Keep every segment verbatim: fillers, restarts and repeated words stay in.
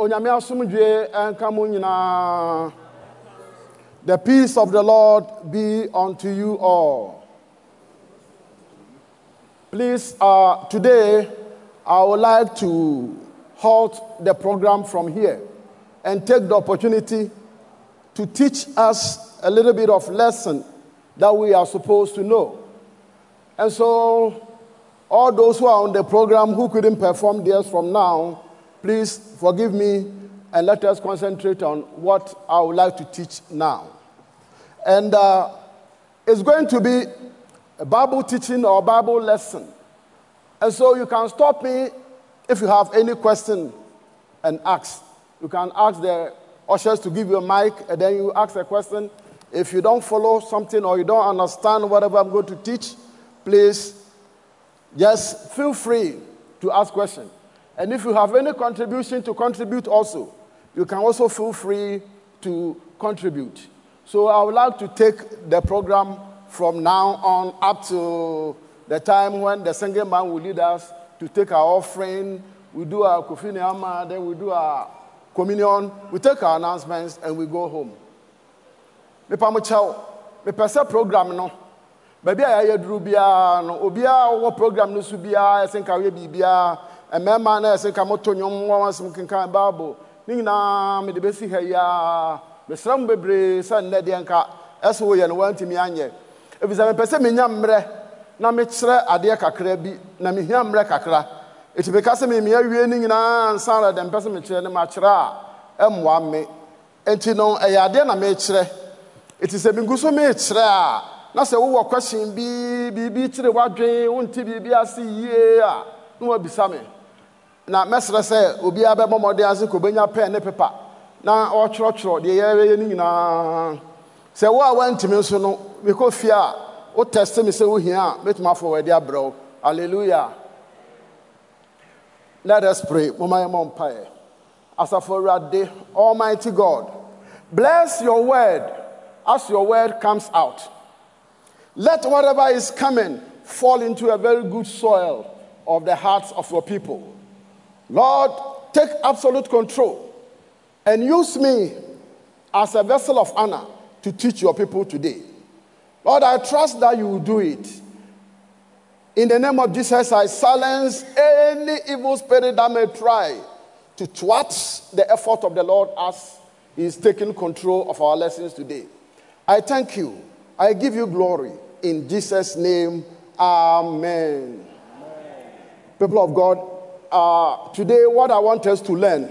onyame asomdwe enka mo nyina. The peace of the Lord be unto you all. Please, uh, today I would like to halt the program from here and take the opportunity to teach us a little bit of lesson that we are supposed to know. And so, all those who are on the program who couldn't perform theirs from now, please forgive me and let us concentrate on what I would like to teach now. And uh, it's going to be a Bible teaching or Bible lesson. And so you can stop me if you have any question and ask. You can ask the ushers to give you a mic and then you ask a question. If you don't follow something or you don't understand whatever I'm going to teach, please just feel free to ask questions. And if you have any contribution to contribute also, you can also feel free to contribute. So I would like to take the program from now on up to the time when the singing man will lead us to take our offering. We do our Kofi Neama, then we do our communion. We take our announcements and we go home. Me pa mo chao, me pese program no. Baby a yedru bia no, obia wo program no su bia esen ka we bibia, e mema na esen ka moto nyom wo asem kenkan Bible. Ni na me de besi ha ya. Mesram bebre sa nne de nka eso ye no wantimi anye. Ebisa me pese me nya mre na me kire ade kakra bi na me hia mre kakra. Eti be ka se me me awie ni nyina ansa ra de pese me kire ne ma kire a emwa me. Enti no e ya de na me kire. Eti se me guso me kire a na se wo question bi bi bi kire wadwen wonti bi bi ase yie a no wa bisa me. Na mesre se obi abe momode ase ko benya pen ne paper. Na o chro chro de ye ni nyina se wo a wantimi so no we ko fia o test me se wo hia betuma forward ya bro. Hallelujah. Let us pray. Mama mom pie. Asafo Almighty God, bless your word as your word comes out. Let whatever is coming fall into a very good soil of the hearts of your people. Lord, take absolute control and use me as a vessel of honor to teach your people today. Lord, I trust that you will do it. In the name of Jesus, I silence any evil spirit that may try to thwart the effort of the Lord as he is taking control of our lessons today. I thank you. I give you glory. In Jesus' name, amen. Amen. People of God, uh, today what I want us to learn,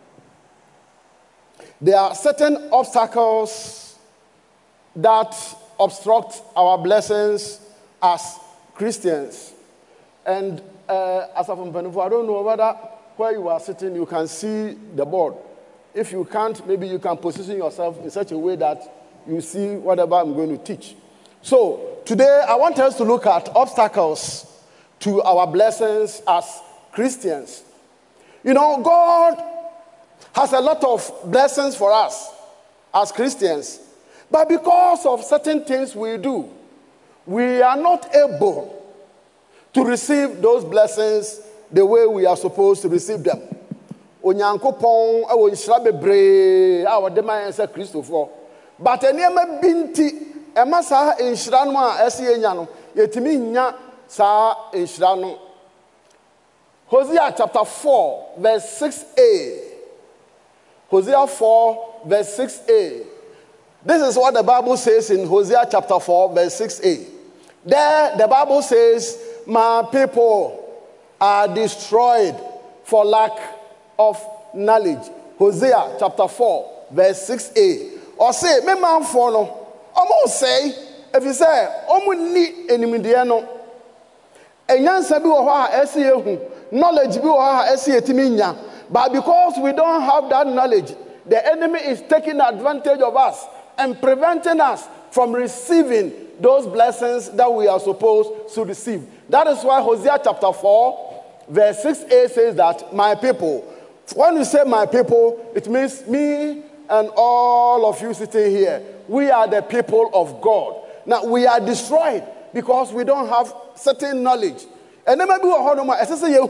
there are certain obstacles that obstruct our blessings as Christians. And uh, as a from Penufu, I don't know whether where you are sitting, you can see the board. If you can't, maybe you can position yourself in such a way that you see whatever I'm going to teach. So today I want us to look at obstacles to our blessings as Christians. You know, God has a lot of blessings for us as Christians. But because of certain things we do, we are not able to receive those blessings the way we are supposed to receive them. Onyankopon awo nhyira bebre a wode man ense Christopher. But enema binti ema sa nhyira no a ese yenya no yetimi nya sa nhyira no. Hosea chapter four verse six a. Hosea four verse six a. This is what the Bible says in Hosea chapter four verse six a. There the Bible says, my people are destroyed for lack of knowledge. Hosea chapter four verse six a. Or say, me man for no. Omo say, if you say, omo ni enimide no. Enyansa bi wo ho a ese yehu, knowledge bi wo ho a ese yetimi nya. But because we don't have that knowledge, the enemy is taking advantage of us and preventing us from receiving those blessings that we are supposed to receive. That is why Hosea chapter four, verse six a says that, my people. When you say my people, it means me and all of you sitting here. We are the people of God. Now, we are destroyed because we don't have certain knowledge. And then maybe we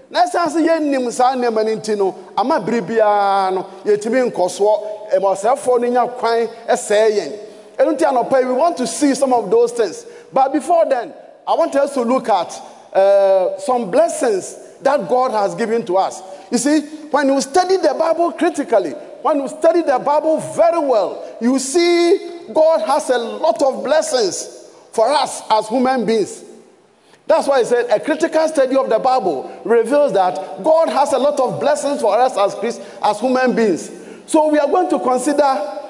Na sense ye nim sa ne maninti no ama bribia no yetimi nkoso e mo sefo no nya kwan ese yen. Enunti anopa we want to see some of those things. But before then, I want us to look at uh, some blessings that God has given to us. You see, when you study the Bible critically, when you study the Bible very well, you see God has a lot of blessings for us as human beings. That's why I said a critical study of the Bible reveals that God has a lot of blessings for us as Christ, as human beings. So we are going to consider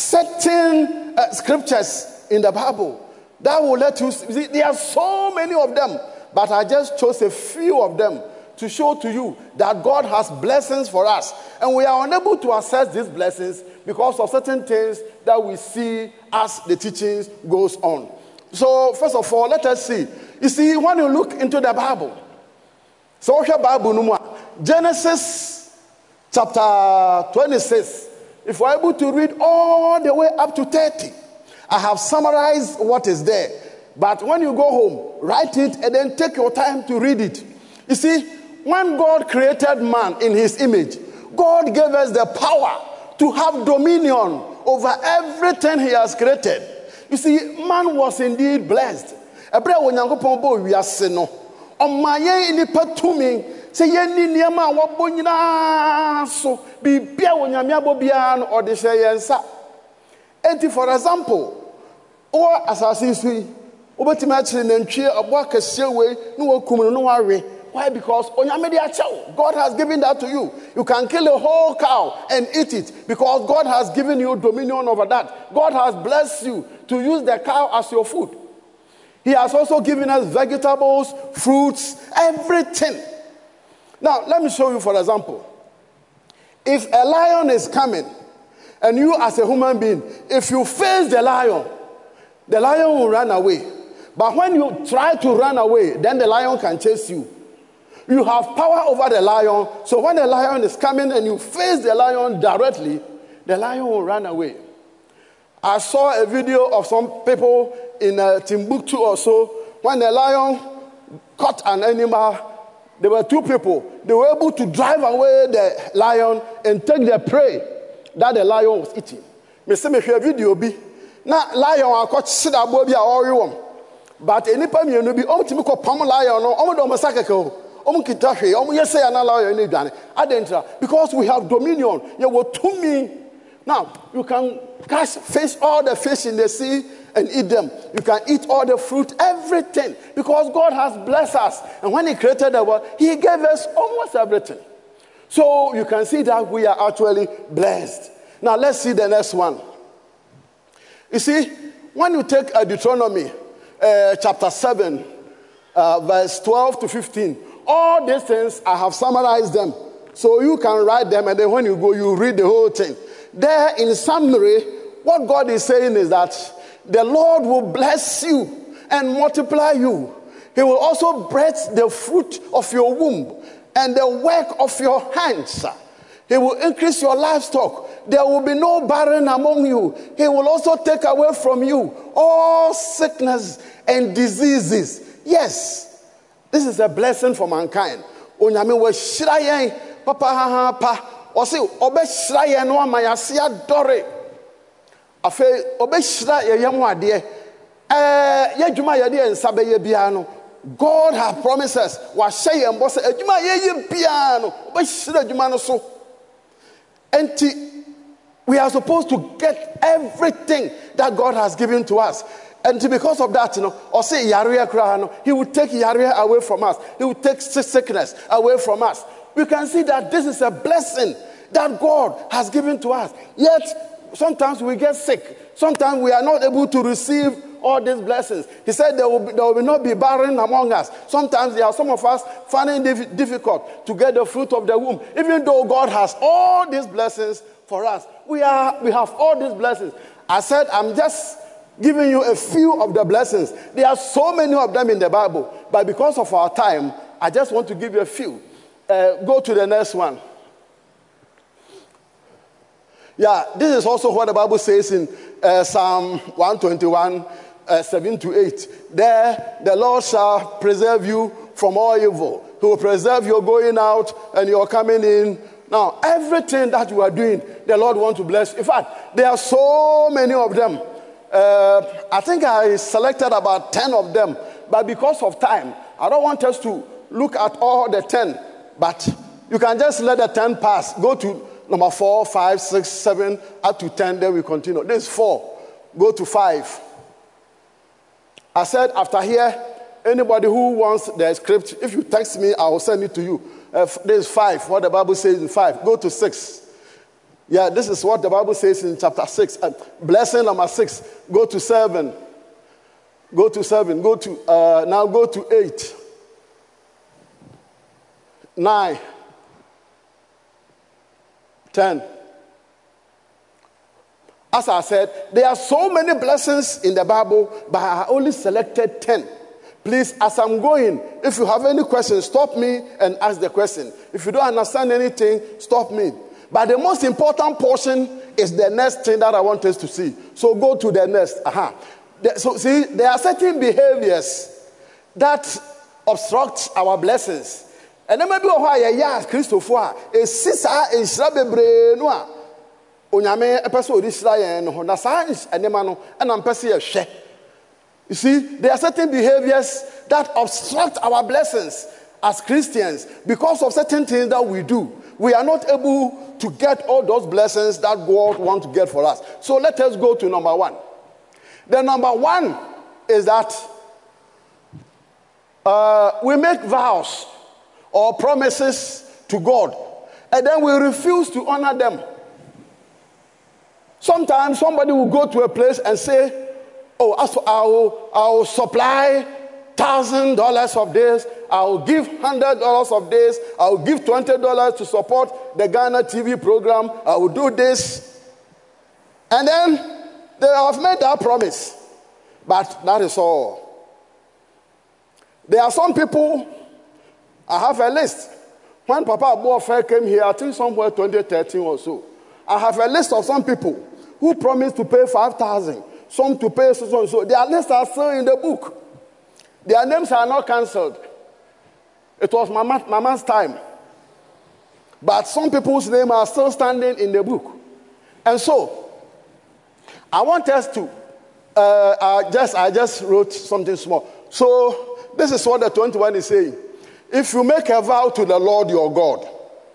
certain uh, scriptures in the Bible that will let you see. There are so many of them, but I just chose a few of them to show to you that God has blessings for us. And we are unable to access these blessings because of certain things that we see as the teachings goes on. So first of all, let us see. You see, when you look into the Bible, so Bible Genesis chapter twenty-six, if we're able to read all the way up to thirty, I have summarized what is there. But when you go home, write it and then take your time to read it. You see, when God created man in his image, God gave us the power to have dominion over everything he has created. You see, man was indeed blessed. Ebra wonyankopon bo wiase no, omaye inipa tumi se yenni niema wabo nyina so bibia wonyame abobia no ode hye yensa. Enti for example, o asase sui obetima akire nantwie abo akase we no wakum no wawe. Why? Because God has given that to you. You can kill a whole cow and eat it because God has given you dominion over that. God has blessed you to use the cow as your food. He has also given us vegetables, fruits, everything. Now, let me show you, for example. If a lion is coming and you as a human being, if you face the lion, the lion will run away. But when you try to run away, then the lion can chase you. You have power over the lion. So when the lion is coming and you face the lion directly, the lion will run away. I saw a video of some people in uh, Timbuktu or so. When the lion caught an animal, there were two people. They were able to drive away the lion and take the prey that the lion was eating. Me say me share video bi. Na lion akọ chida bo bi a ori But enipa mienu bi o timi ko pam lion no, o do masakeke o. Because we have dominion. You will to me. Now, you can catch fish, all the fish in the sea and eat them. You can eat all the fruit, everything. Because God has blessed us. And when he created the world, he gave us almost everything. So you can see that we are actually blessed. Now, let's see the next one. You see, when you take uh, Deuteronomy uh, chapter seven, uh, verse twelve to fifteen, all these things, I have summarized them. So you can write them, and then when you go, you read the whole thing. There, in summary, what God is saying is that the Lord will bless you and multiply you. He will also bless the fruit of your womb and the work of your hands. He will increase your livestock. There will be no barren among you. He will also take away from you all sickness and diseases. Yes. This is a blessing for mankind. Onyame we hyira yen papa ha ha pa. O se obe hyira yen no amayase adore. Afa obe hyira ye yam ade. Eh ye dwuma ye de ensa be ye bia no. God has promised us wa hye yen bo se adwuma ye ye bia no obe hyira adwuma no so. Enti we are supposed to get everything that God has given to us. And because of that, you know, or say Yahweh, he will take Yahweh away from us. He will take sickness away from us. We can see that this is a blessing that God has given to us. Yet, sometimes we get sick. Sometimes we are not able to receive all these blessings. He said there will, be, there will not be barren among us. Sometimes there are some of us finding it difficult to get the fruit of the womb. Even though God has all these blessings for us, we are we have all these blessings. I said, I'm just giving you a few of the blessings. There are so many of them in the Bible, but because of our time, I just want to give you a few. Uh, go to the next one. Yeah, this is also what the Bible says in uh, Psalm one twenty-one, uh, seven to eight. There, the Lord shall preserve you from all evil. He He will preserve your going out and your coming in. Now, everything that you are doing, the Lord wants to bless. In fact, there are so many of them. Uh, I think I selected about ten of them. But because of time, I don't want us to look at all the ten. But you can just let the ten pass. Go to number four, five, six, seven, up to ten. Then we continue. This is four. Go to five. I said after here, anybody who wants the script, if you text me, I will send it to you. Uh, this is five, what the Bible says in five. Go to six. Yeah, this is what the Bible says in chapter six. Uh, blessing number six. Go to seven. Go to seven. Go to, uh, now go to eight. Nine. Ten. As I said, there are so many blessings in the Bible, but I only selected ten. Please, as I'm going, if you have any questions, stop me and ask the question. If you don't understand anything, stop me. But the most important portion is the next thing that I want us to see. So go to the next. Uh-huh. So see, there are certain behaviors that obstruct our blessings. And then maybe why yes, Christopher, a sister is rabebre no. Onyame epeso odisra yen no na science enema and am pese share. You see, there are certain behaviors that obstruct our blessings as Christians because of certain things that we do. We are not able to get all those blessings that God wants to get for us. So let us go to number one. The number one is that uh, we make vows or promises to God, and then we refuse to honor them. Sometimes somebody will go to a place and say, oh, I will, I will supply one thousand dollars of this. I will give one hundred dollars of this. I will give twenty dollars to support the Ghana T V program. I will do this. And then they have made that promise. But that is all. There are some people, I have a list. When Papa Abuofe came here, I think somewhere twenty thirteen or so, I have a list of some people who promised to pay five thousand dollars. Some to pay so and so. Their lists are still in the book. Their names are not cancelled. It was Mama, Mama's time. But some people's names are still standing in the book. And so, I want us to, uh, I, just, I just wrote something small. So, this is what the twenty-one is saying. If you make a vow to the Lord your God,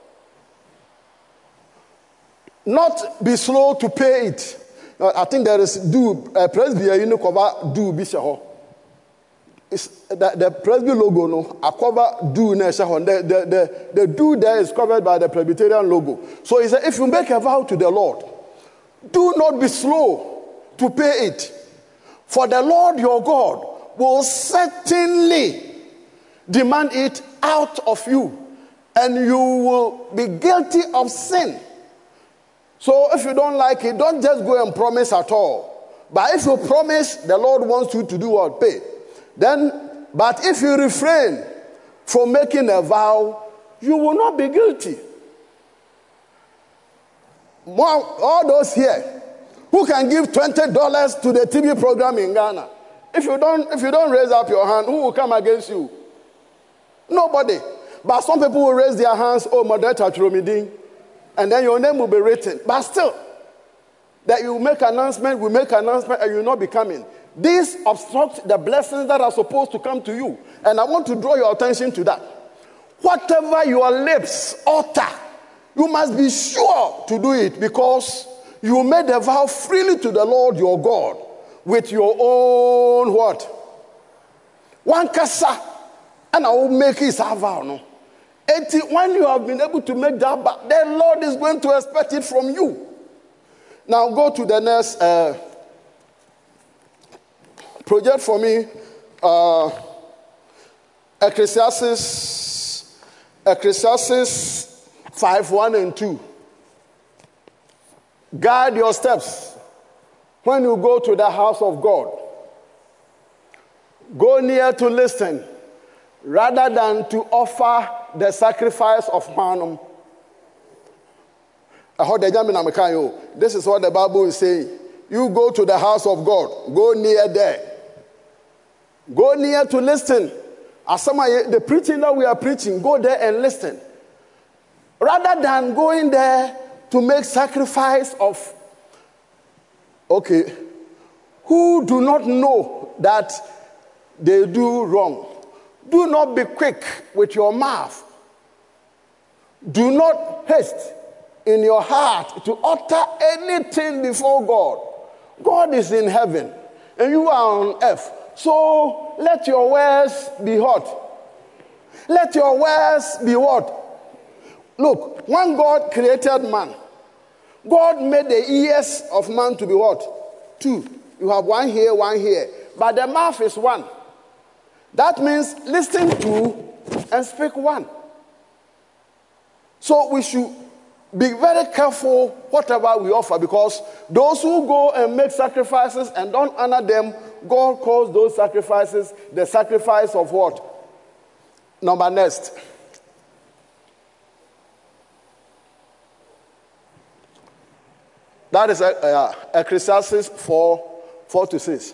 not be slow to pay it. I think there is do uh, Presby you know cover do bishaho. It's the, the Presby logo no a cover do na shaho. The, the the the do there is covered by the Presbyterian logo. So he said, if you make a vow to the Lord, do not be slow to pay it, for the Lord your God will certainly demand it out of you, and you will be guilty of sin. So if you don't like it, don't just go and promise at all. But if you promise, the Lord wants you to do what? Pay. Then, but if you refrain from making a vow, you will not be guilty. All those here who can give twenty dollars to the T V program in Ghana, if you don't, if you don't raise up your hand, who will come against you? Nobody. But some people will raise their hands, oh, Moderator Chiromidin. And then your name will be written. But still, that you make announcement, we make announcement, and you will not be coming. This obstructs the blessings that are supposed to come to you. And I want to draw your attention to that. Whatever your lips utter, you must be sure to do it, because you made a vow freely to the Lord your God with your own what? One kasa, and I will make it a vow, no? When you have been able to make that back, the Lord is going to expect it from you. Now go to the next uh, project for me. Uh, Ecclesiastes, Ecclesiastes five, one and two. Guide your steps when you go to the house of God. Go near to listen, rather than to offer the sacrifice of Hanum. This is what the Bible is saying. You go to the house of God. Go near there. Go near to listen. As some the preaching that we are preaching, go there and listen. Rather than going there to make sacrifice of, okay, who do not know that they do wrong. Do not be quick with your mouth. Do not haste in your heart to utter anything before God. God is in heaven and you are on earth. So let your words be what? Let your words be what? Look, when God created man, God made the ears of man to be what? Two. You have one here, one here. But the mouth is one. That means listen to and speak one. So we should be very careful whatever we offer, because those who go and make sacrifices and don't honor them, God calls those sacrifices the sacrifice of what? Number next. That is uh, Ecclesiastes four, four to six.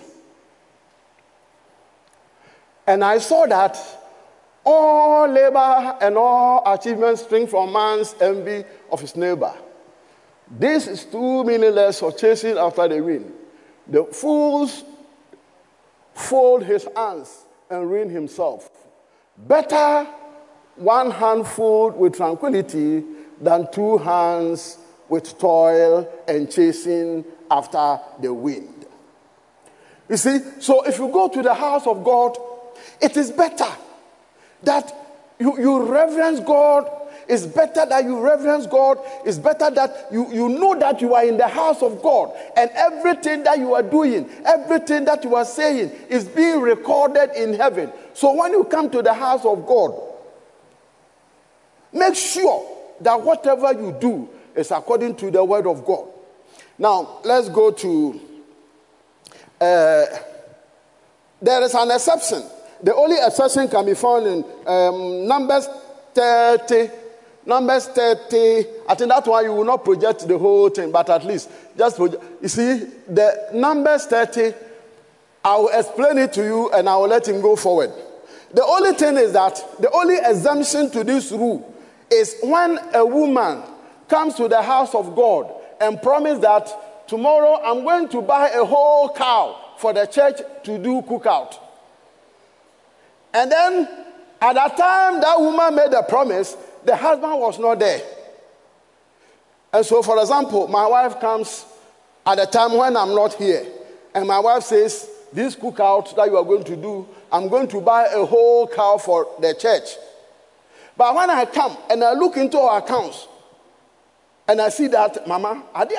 And I saw that all labor and all achievements spring from man's envy of his neighbor. This is too meaningless for chasing after the wind. The fools fold his hands and ruin himself. Better one hand full with tranquility than two hands with toil and chasing after the wind. You see, so if you go to the house of God, it is better that you, you reverence God. It's better that you reverence God. It's better that you, you know that you are in the house of God. And everything that you are doing, everything that you are saying is being recorded in heaven. So when you come to the house of God, make sure that whatever you do is according to the word of God. Now, let's go to, uh, there is an exception. The only exception can be found in um, Numbers thirty. Numbers thirty. I think that one you will not project the whole thing, but at least just project. You see, the Numbers thirty, I will explain it to you and I will let him go forward. The only thing is that the only exemption to this rule is when a woman comes to the house of God and promises that tomorrow I'm going to buy a whole cow for the church to do cookout. And then, at that time that woman made the promise, the husband was not there. And so, for example, my wife comes at the time when I'm not here. And my wife says, this cookout that you are going to do, I'm going to buy a whole cow for the church. But when I come and I look into our accounts, and I see that, Mama,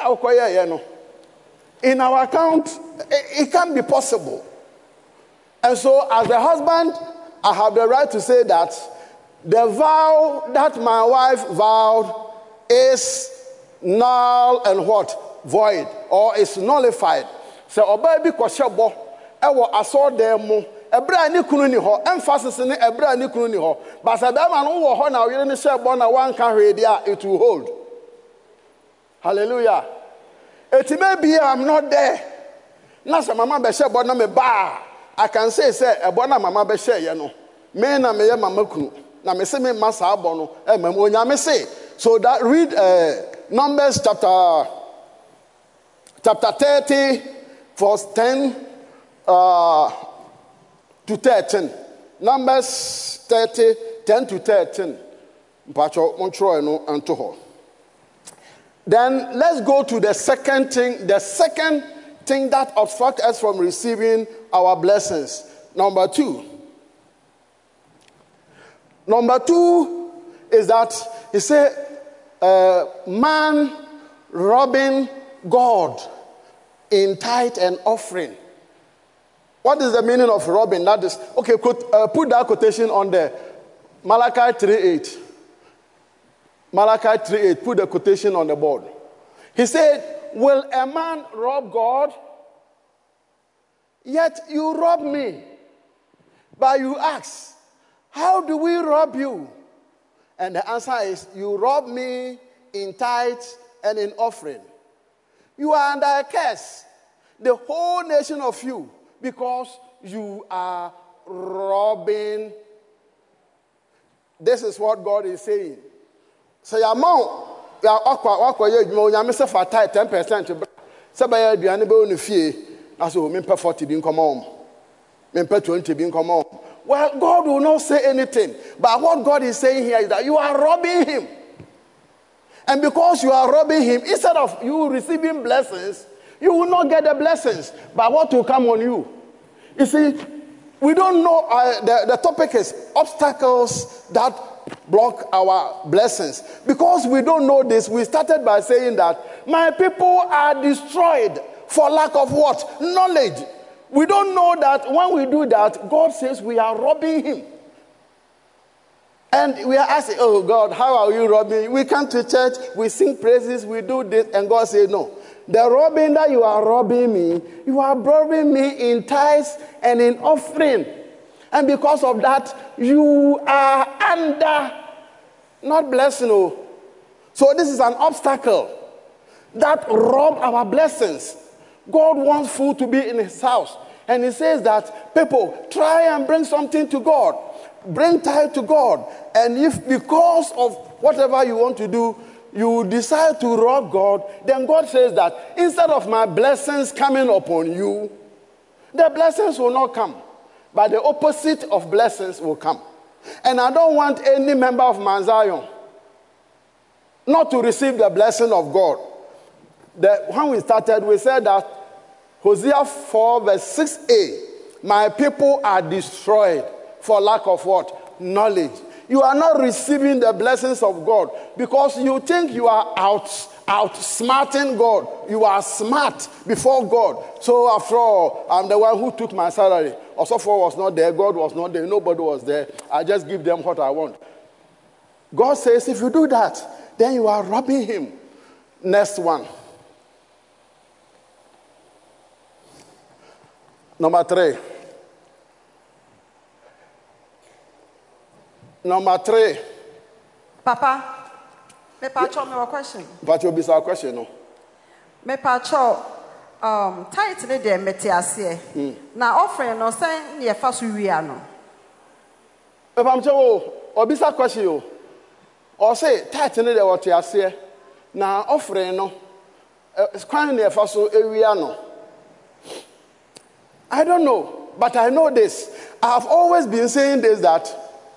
in our account, it, it can't be possible. And so, as the husband, I have the right to say that the vow that my wife vowed is null and what? Void, or is nullified. So, obabi kwashebo, ewo aso demo, ebra ni kunu ni ho, emphasis ni ebra ni kunu ni ho. But say that man wo ho na oyere ni shebo na one can read there, it will hold. Hallelujah. It may be I'm not there. Na say mama be shebo na me ba. I can say, say, a bona mama be share, you know. Me na me ye mama kunu. Na me se me masa abono. Eh, me mo nya me say. So that read uh, Numbers chapter chapter thirty, verse ten uh, to thirteen. Numbers thirty, ten to thirteen. Mpacho montro eno anto. Then let's go to the second thing. The second thing that obstructs us from receiving our blessings. Number two. Number two is that he said, uh, man robbing God in tithe and offering. What is the meaning of robbing? That is, okay, quote, uh, put that quotation on there. Malachi three eight. Malachi three eight, put the quotation on the board. He said, will a man rob God? Yet you rob me. But you ask, how do we rob you? And the answer is, you rob me in tithe and in offering. You are under a curse, the whole nation of you, because you are robbing This is what God is saying. So your amount, your aqua, aqua, you know, miss for ten percent. So by your aduane be fie, na so me pay forty bin come on. Me pay twenty bin come on. Well, God will not say anything. But what God is saying here is that you are robbing him. And because you are robbing him, instead of you receiving blessings, you will not get the blessings. But what will come on you? You see, we don't know, uh, the, the topic is obstacles that block our blessings. Because we don't know this, we started by saying that my people are destroyed for lack of what? Knowledge. We don't know that when we do that, God says we are robbing him. And we are asking, oh God, how are you robbing? We come to church, we sing praises, we do this, and God says, no. The robbing that you are robbing me, you are robbing me in tithes and in offering. And because of that, you are under, not blessing. Oh. So this is an obstacle that robs our blessings. God wants food to be in his house. And he says that people try and bring something to God. Bring tithe to God. And if because of whatever you want to do, you decide to rob God, then God says that instead of my blessings coming upon you, the blessings will not come. But the opposite of blessings will come. And I don't want any member of Mount Zion not to receive the blessing of God. The, when we started, we said that Hosea four verse six a, my people are destroyed for lack of what? Knowledge. You are not receiving the blessings of God because you think you are out, outsmarting God. You are smart before God. So after all, I'm the one who took my salary. Osofo was not there. God was not there. Nobody was there. I just give them what I want. God says if you do that, then you are robbing him. Next one. Number three. Number three. Papa, me pacho me a question. But you'll be a question, no? Me pacho, um, tight ne de meti ase. Na offering no say ne fa so wi ano. Me pamcho o, obisa question o. O say tight ne de what ase. Na offering no, kwan ne fa so ewi ano. I don't know, but I know this. I have always been saying this, that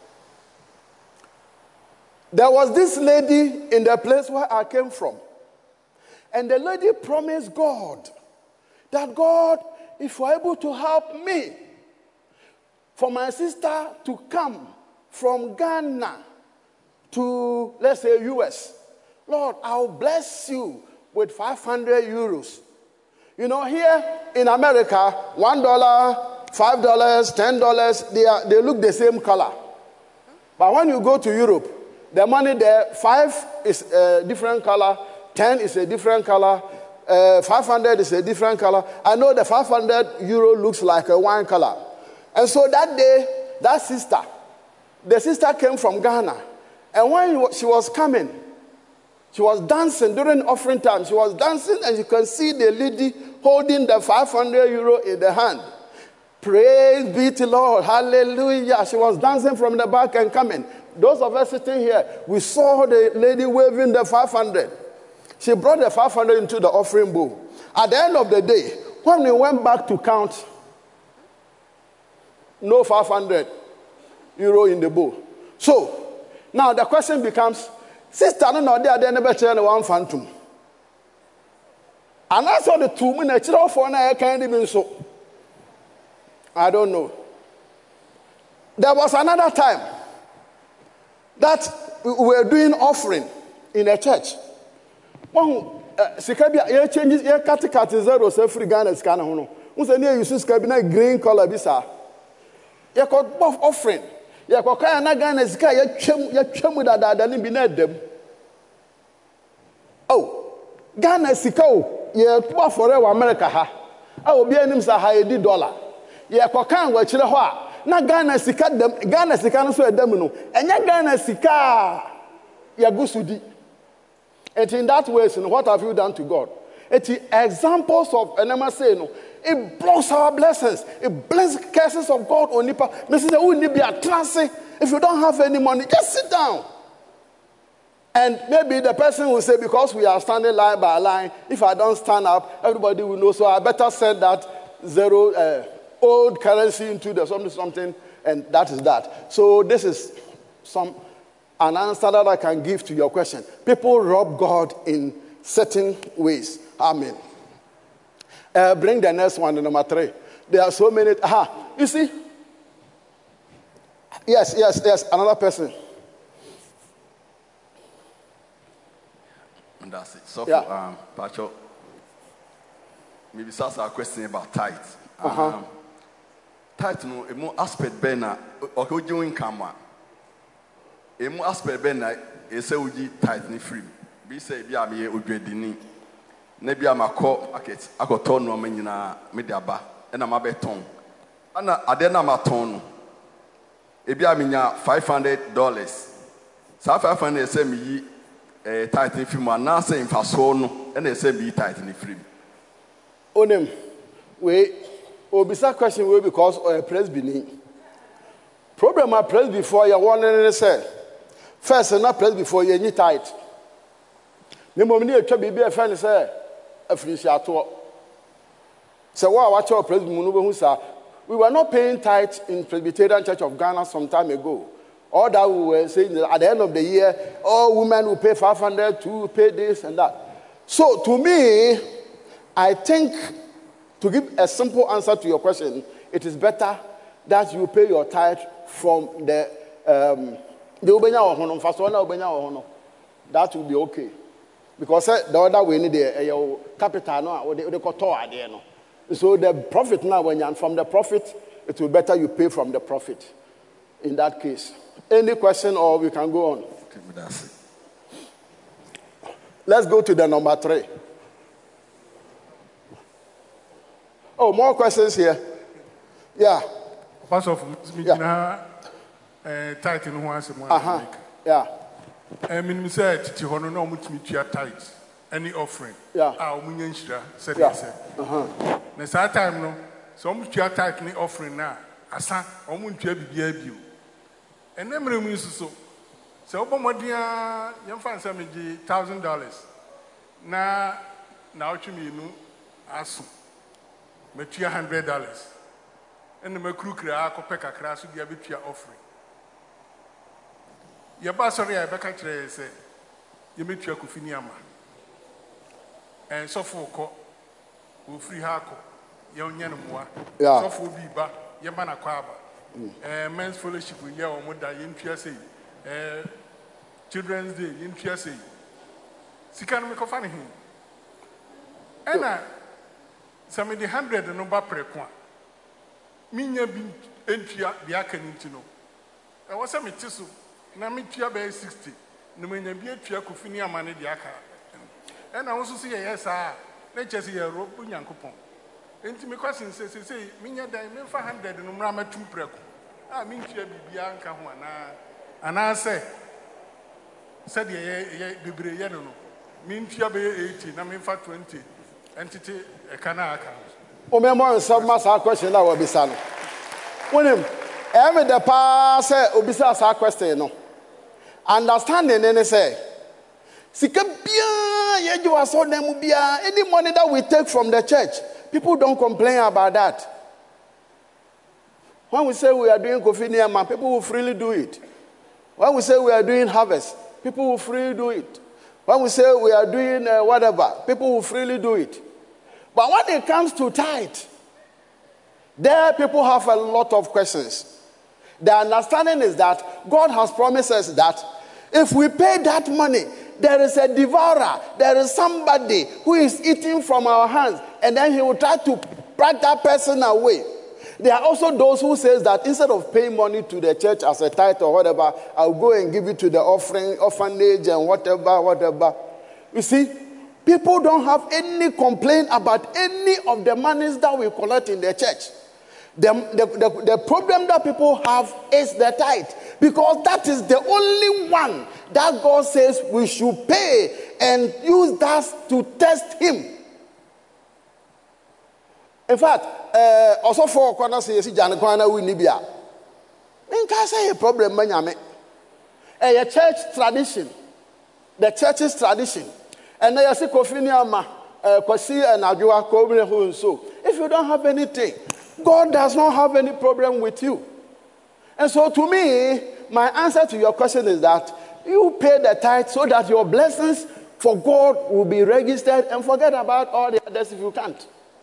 there was this lady in the place where I came from. And the lady promised God that, God, if you are able to help me, for my sister to come from Ghana to, let's say, U S, Lord, I'll bless you with five hundred euros. You know, here in America, one dollar, five dollars, ten dollars, they are, they look the same color. But when you go to Europe, the money there, five is a different color, ten is a different color, uh, five hundred is a different color. I know the five hundred euro looks like a wine color. And so that day, that sister, the sister came from Ghana. And when she was coming, she was dancing during offering time. She was dancing, and you can see the lady holding the five hundred euro in the hand. Praise be to Lord. Hallelujah. She was dancing from the back and coming. Those of us sitting here, we saw the lady waving the five hundred. She brought the five hundred into the offering bowl. At the end of the day, when we went back to count, no five hundred euro in the bowl. So, now the question becomes, sister, no, no, they are never telling one phantom. And I saw the two minutes for I can't even so. I don't know. There was another time that we were doing offering in a church. One Sikabia, you changes, you cut the cat zero, so free Ghana is kind of no. Once a near you see Skabina green color, bisa. You got both offering. You got Kayana Ghana is Kay, you chum with that, that didn't be net them. Oh, Ghana Siko, you poor forever America ha. I will be an him high dollar. You got Kan, what you know. Na Ghana sika dem Ghana sika no so edam no enya Ghana sika ya gusudi. And in that way, so what have you done to God? It's examples of enema say no, it blocks our blessings, it blesses curses of God on nipa. Me say we need be a trance If you don't have any money, just sit down. And maybe the person will say, because we are standing line by line, if I don't stand up, everybody will know. So I better send that zero uh, old currency into the something, something, and that is that. So this is some an answer that I can give to your question. People rob God in certain ways. Amen. Uh, bring the next one, number three. There are so many. Aha, you see? Yes, yes, yes. Another person. And that's it. So, yeah. um, Pacho, maybe that's our question about tithe. Uh-huh. Um, tithe, no, a more aspect bena, or who you income. A more aspect bena, a say we tithe ni free. Be say, be a me udredini. Maybe I'm a call, I get, I got torn no menina, mediaba, and I'm a beton. And I then I'm a ton. Ebi a minya five hundred dollars. So five hundred say me eh tithe film na say infaso no and they say be tithe ni free. Onem we obisa question we because or press bini. Problem I press before you one and say first na press before you any tithe. Ne mom ni etwa bibi e fan say afiri ato. So wa wa cho press mu no be hu sa. We were not paying tithe in Presbyterian Church of Ghana some time ago. All that we were saying at the end of the year, all women will pay five hundred to pay this and that. So to me, I think to give a simple answer to your question, it is better that you pay your tithe from the um the ubenya ohono faso na ubenya ohono. That will be okay. Because the other way need the capital no they they koto ade no. So the profit now, when you're from the profit, it will be better you pay from the profit. In that case, any question or we can go on. Okay, that's it. Let's go to the number three. Oh, more questions here. Yeah. First of all, yeah. Title no one say Uh-huh. Yeah. I mean, we said to honor no much meet your tithe. Any offering. Yeah. Ah, umunyenshira said Yeah. yes. Uh-huh. Na that time no, so much your tithe ni offering na asa omuntua bibia bio. Enemre mu so. So obomodia yemfa nsa meji one thousand dollars. Na na otwemi nu aso. Metua one hundred dollars. Ene makru kra akopɛ kakra so dia betua offering. Ye ba sori ya beka kire se ye metua kofini ama. And so for ko we free hako young yanwa so for bi ba ye mana kwaba eh men's fellowship ye o mo da ye ntua sei eh children's day ye ntua sei sika no me ko fa ne hin ena some the one hundred no ba preko a minya bi entua bi aka ni ntino e wo se me tiso na me tua ba sixty no me nya bi atua kofini ama ne di aka. And I also see a yes, ah, let's just hear rope Yankopon. And to me, question says, say, Minya diamond five hundred and Umrama two preco. I mean, to be Bianca Juana. And I say, said the Bibriano, mean to be eighteen, I mean for twenty, entity a cana account. Oh, member, some must have question that will be son. William, every the pass, Obisa, our question, no. Understanding, and say, Sika bia you are so them bia any money that we take from the church, people don't complain about that. When we say we are doing Kofi Niyama, people will freely do it. When we say we are doing harvest, people will freely do it. When we say we are doing uh, whatever, people will freely do it. But when it comes to tithe, there people have a lot of questions. The understanding is that God has promised us that if we pay that money, there is a devourer, there is somebody who is eating from our hands, and then he will try to drag that person away. There are also those who says that instead of paying money to the church as a tithe or whatever, I'll go and give it to the offering, orphanage and whatever, whatever. You see, people don't have any complaint about any of the monies that we collect in the church. The, the, the, the problem that people have is the tithe, because that is the only one that God says we should pay and use that to test him. In fact, uh, also for Kwana says, Janakwana we Libya. Ninka say a problem manyame. A church tradition. The church's tradition. And I say Kofi Niama, Kwasi and Adwa Kobre who so. If you don't have anything, God does not have any problem with you. And so to me, my answer to your question is that you pay the tithe so that your blessings for God will be registered, and forget about all the others if you can't.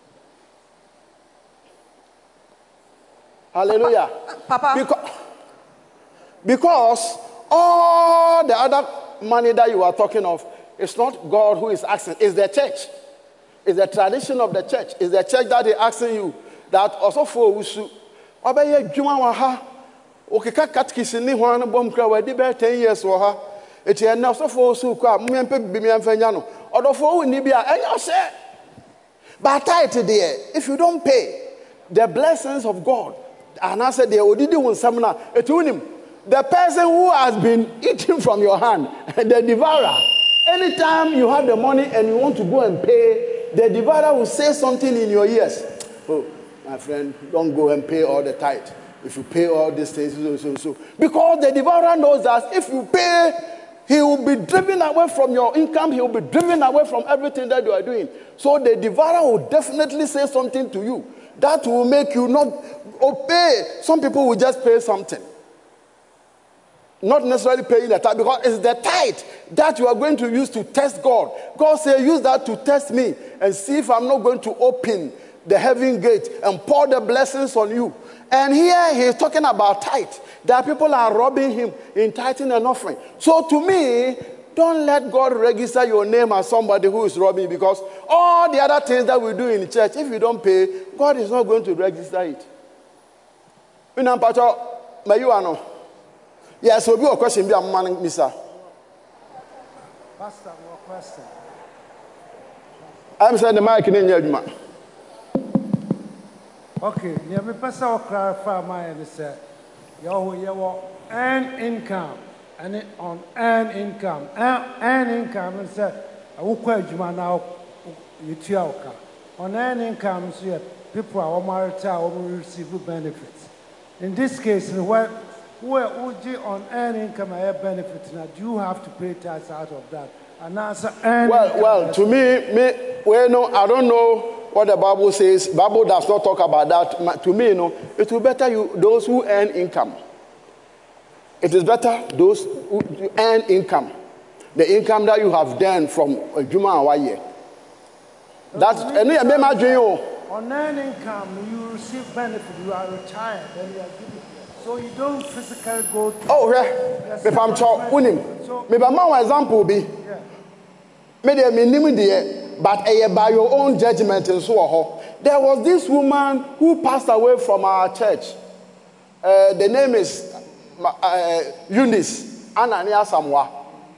Hallelujah. Papa. Because, because all the other money that you are talking of, it's not God who is asking, it's the church. It's the tradition of the church. It's the church that is asking you that also for Usu. Obey Juma Waha. Okika Katkis ni one bomb crowd, where did ten years for her. It's enough for Suka, Mumpe Bimian Fenano, or for Nibia, and you say, but tight there, if you don't pay the blessings of God, and I said, they already do seminar, him. The person who has been eating from your hand, the devourer, anytime you have the money and you want to go and pay, the devourer will say something in your ears. Oh, my friend, don't go and pay all the tithe. If you pay all these things, so, so, so. Because the devourer knows that if you pay, he will be driven away from your income. He will be driven away from everything that you are doing. So the devourer will definitely say something to you that will make you not pay. Some people will just pay something. Not necessarily paying the tithe, because it's the tithe that you are going to use to test God. God said, use that to test me and see if I'm not going to open the heaven gate and pour the blessings on you. And here he is talking about tithe. That people are robbing him in tithing and offering. So to me, don't let God register your name as somebody who is robbing, because all the other things that we do in the church, if you don't pay, God is not going to register it. You know, Pastor, may you know? Yes, so be a question, be a man, Mister Pastor, more question. I'm saying the mic in your man. Okay, yeah, me pastor will clarify my answer. You you earn income and on earn income, earn income and say I will quite you now you tioka. On earn income, so people are marital will receive benefits. In this case, where where would you on earn income I have benefits now? Do you have to pay tax out of that? And answer earn well, income well, to me, me, well, no, I don't know what the Bible says. Bible does not talk about that. To me, no, it will better you those who earn income. It is better those who earn income, the income that you have done from Juma and Waye. That's any member dream. On earn income, you receive benefit. You are retired, then you are given. So you don't physically go to. Oh, yeah. If I'm talking, maybe my example be. Maybe I mean, but by your own judgment and so on. There was this woman who passed away from our church. Uh, the name is uh, Eunice Anania Samwa.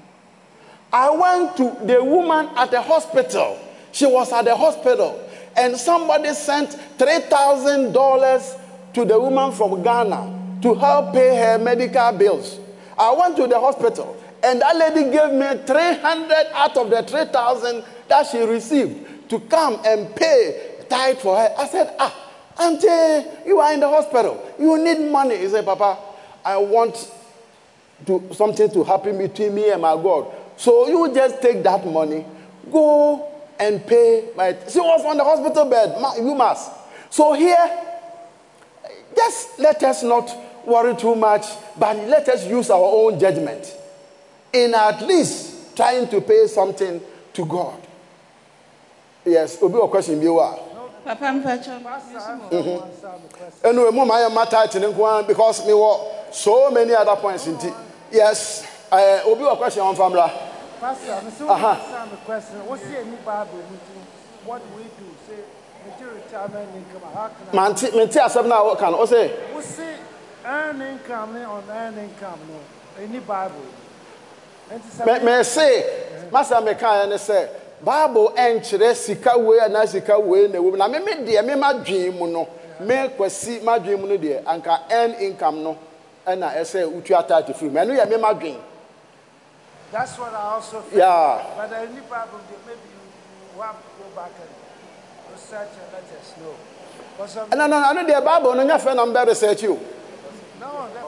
I went to the woman at the hospital. She was at the hospital, and somebody sent three thousand dollars to the woman from Ghana to help pay her medical bills. I went to the hospital, and that lady gave me three hundred out of the three thousand that she received to come and pay tithe for her. I said, ah, auntie, you are in the hospital. You need money. He said, Papa, I want to, something to happen between me and my God. So you just take that money, go and pay my... She was on the hospital bed. You must. So here, just let us not worry too much, but let us use our own judgment in at least trying to pay something to God. Yes, obi o question bi wa. Papa mpacho. Anyway, mo my matter tin because me were so many other points in it. Yes, uh, obi o question on family. Pastor, me so uh-huh. question. What's the new Bible? What do we do? Say material retirement income. How can I? Man, me ti asem na what can o say? What's the earn income on earn income no? Any Bible. Me me say, master me kan ne say Bible enkyere sika we na sika we na we na me me de me madwen mu no me kwasi madwen mu no de anka earn income no na e say utu atati free me no ye me madwen. That's what I also feel. Yeah. But the new Bible, maybe you have to go back and research and let us know. No, no, no, no, the Bible no nya fe na mbe research you. No, that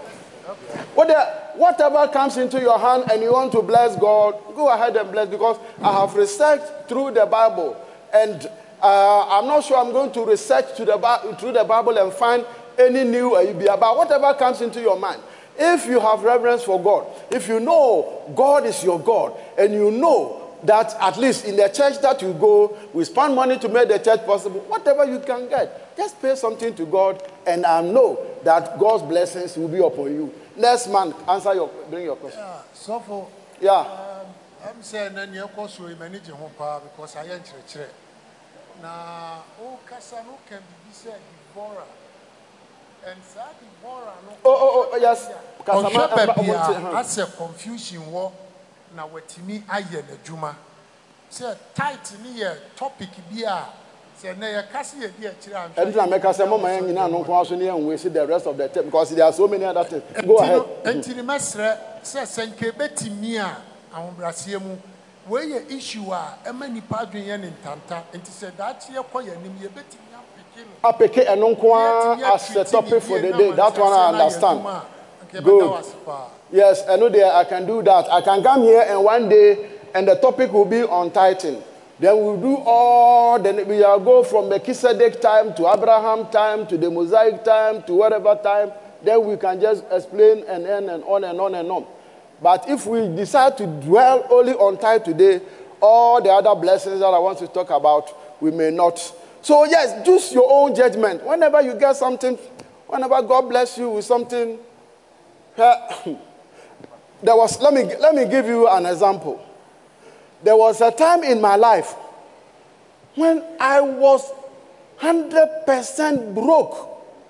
Whatever comes into your hand and you want to bless God, go ahead and bless, because I have researched through the Bible, and uh, I'm not sure I'm going to research to the, through the Bible and find any new idea, but whatever comes into your mind. If you have reverence for God, if you know God is your God, and you know that at least in the church that you go, we spend money to make the church possible, whatever you can get, just pay something to God, and I know that God's blessings will be upon you. Next man, answer your, bring your question. Yeah, so for, yeah. Um, I'm saying that you're going to manage your home power because I am church. Now, oh, Cassano can be said Deborah. And sad Deborah. Oh, oh, oh, yes. Cassano, that's a confusion war. Now, what me, I hear the Juma. Say, tight near topic beer. Say, Naya Cassia, dear child. And I make us a moment, you know, no question, and we see the rest of the time because there are so many other things. Go ahead. And to the master says, Senke Betty Mia, and Brasiemu, where your issue are, a many padrian in Tanta, and to say that you're quite a name, you're betting. I pick and non as a topic for the day. That one I understand. Good. Yes, I know that I can do that. I can come here and one day, and the topic will be on tithing. Then we'll do all, then we will go from Melchizedek time to Abraham time to the Mosaic time to whatever time. Then we can just explain and end and on and on and on. But if we decide to dwell only on tithe today, all the other blessings that I want to talk about, we may not. So yes, use your own judgment. Whenever you get something, whenever God bless you with something, uh, there was, let me, let me give you an example. There was a time in my life when I was one hundred percent broke.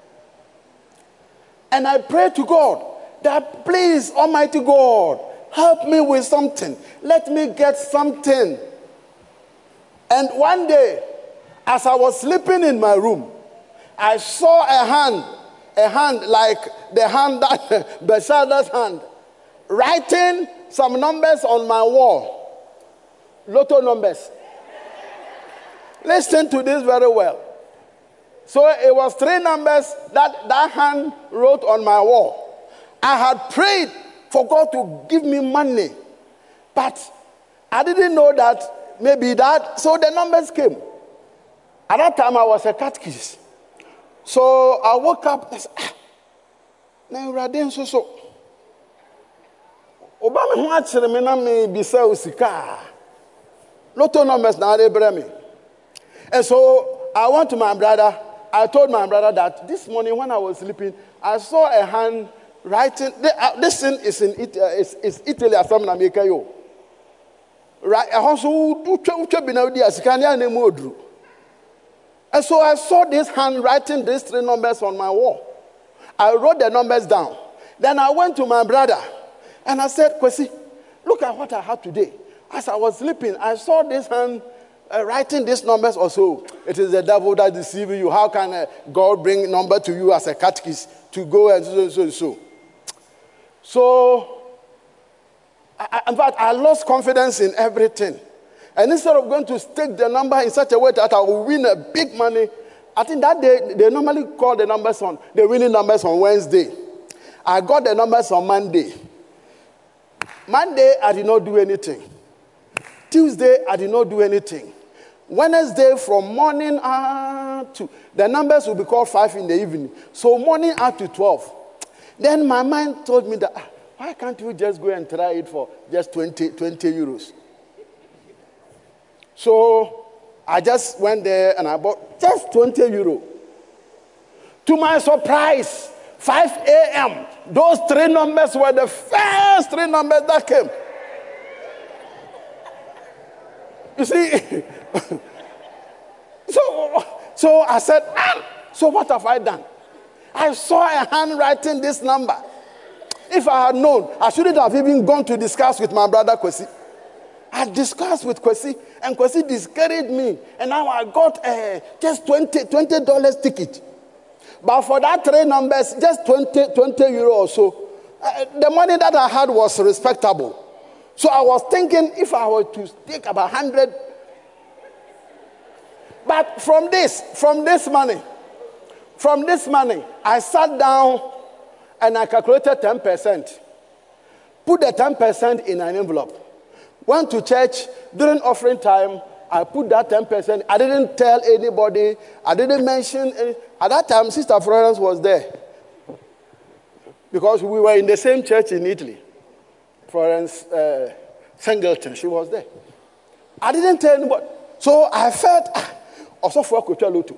And I prayed to God that, please, Almighty God, help me with something. Let me get something. And one day, as I was sleeping in my room, I saw a hand, a hand like the hand that, Bethesda's hand, writing some numbers on my wall. Lotto numbers. Listen to this very well. So it was three numbers that that hand wrote on my wall. I had prayed for God to give me money, but I didn't know that maybe that, so the numbers came. At that time, I was a catechist. So I woke up and said, ah, now Radin so so. Obama who actually me na me bisa usika. Lotto numbers na they bring me. And so I went to my brother. I told my brother that this morning when I was sleeping, I saw a hand writing. This thing is in it, uh, is, is Italy or something America yo. Right? And so I saw this hand writing these three numbers on my wall. I wrote the numbers down. Then I went to my brother and I said, Kwesi, look at what I have today. As I was sleeping, I saw this hand uh, writing these numbers also. It is the devil that deceives you. How can uh, God bring number to you as a catechist to go and so, so, so. So, I, in fact, I lost confidence in everything. And instead of going to stake the number in such a way that I will win a big money, I think that day, they normally call the numbers on, the winning numbers on Wednesday. I got the numbers on Monday. Monday, I did not do anything. Tuesday, I did not do anything. Wednesday, from morning uh, to, the numbers will be called five in the evening. So morning up to twelve. Then my mind told me that, ah, why can't you just go and try it for just twenty, twenty euros? So I just went there and I bought just twenty euro. To my surprise, five a.m., those three numbers were the first three numbers that came. You see, so, so I said, ah, so what have I done? I saw a hand writing this number. If I had known, I shouldn't have even gone to discuss with my brother Kwesi. I discussed with Kwesi, and Kwesi discouraged me, and now I got uh, just twenty dollars ticket. But for that three numbers, just twenty, twenty euro or so, uh, the money that I had was respectable. So I was thinking if I were to take about one hundred. But from this, from this money, from this money, I sat down and I calculated ten percent. Put the ten percent in an envelope. Went to church during offering time. I put that ten percent. I didn't tell anybody. I didn't mention any. At that time, Sister Florence was there. Because we were in the same church in Italy. Florence uh, Singleton, she was there. I didn't tell anybody. So I felt, also for Kuchalutu.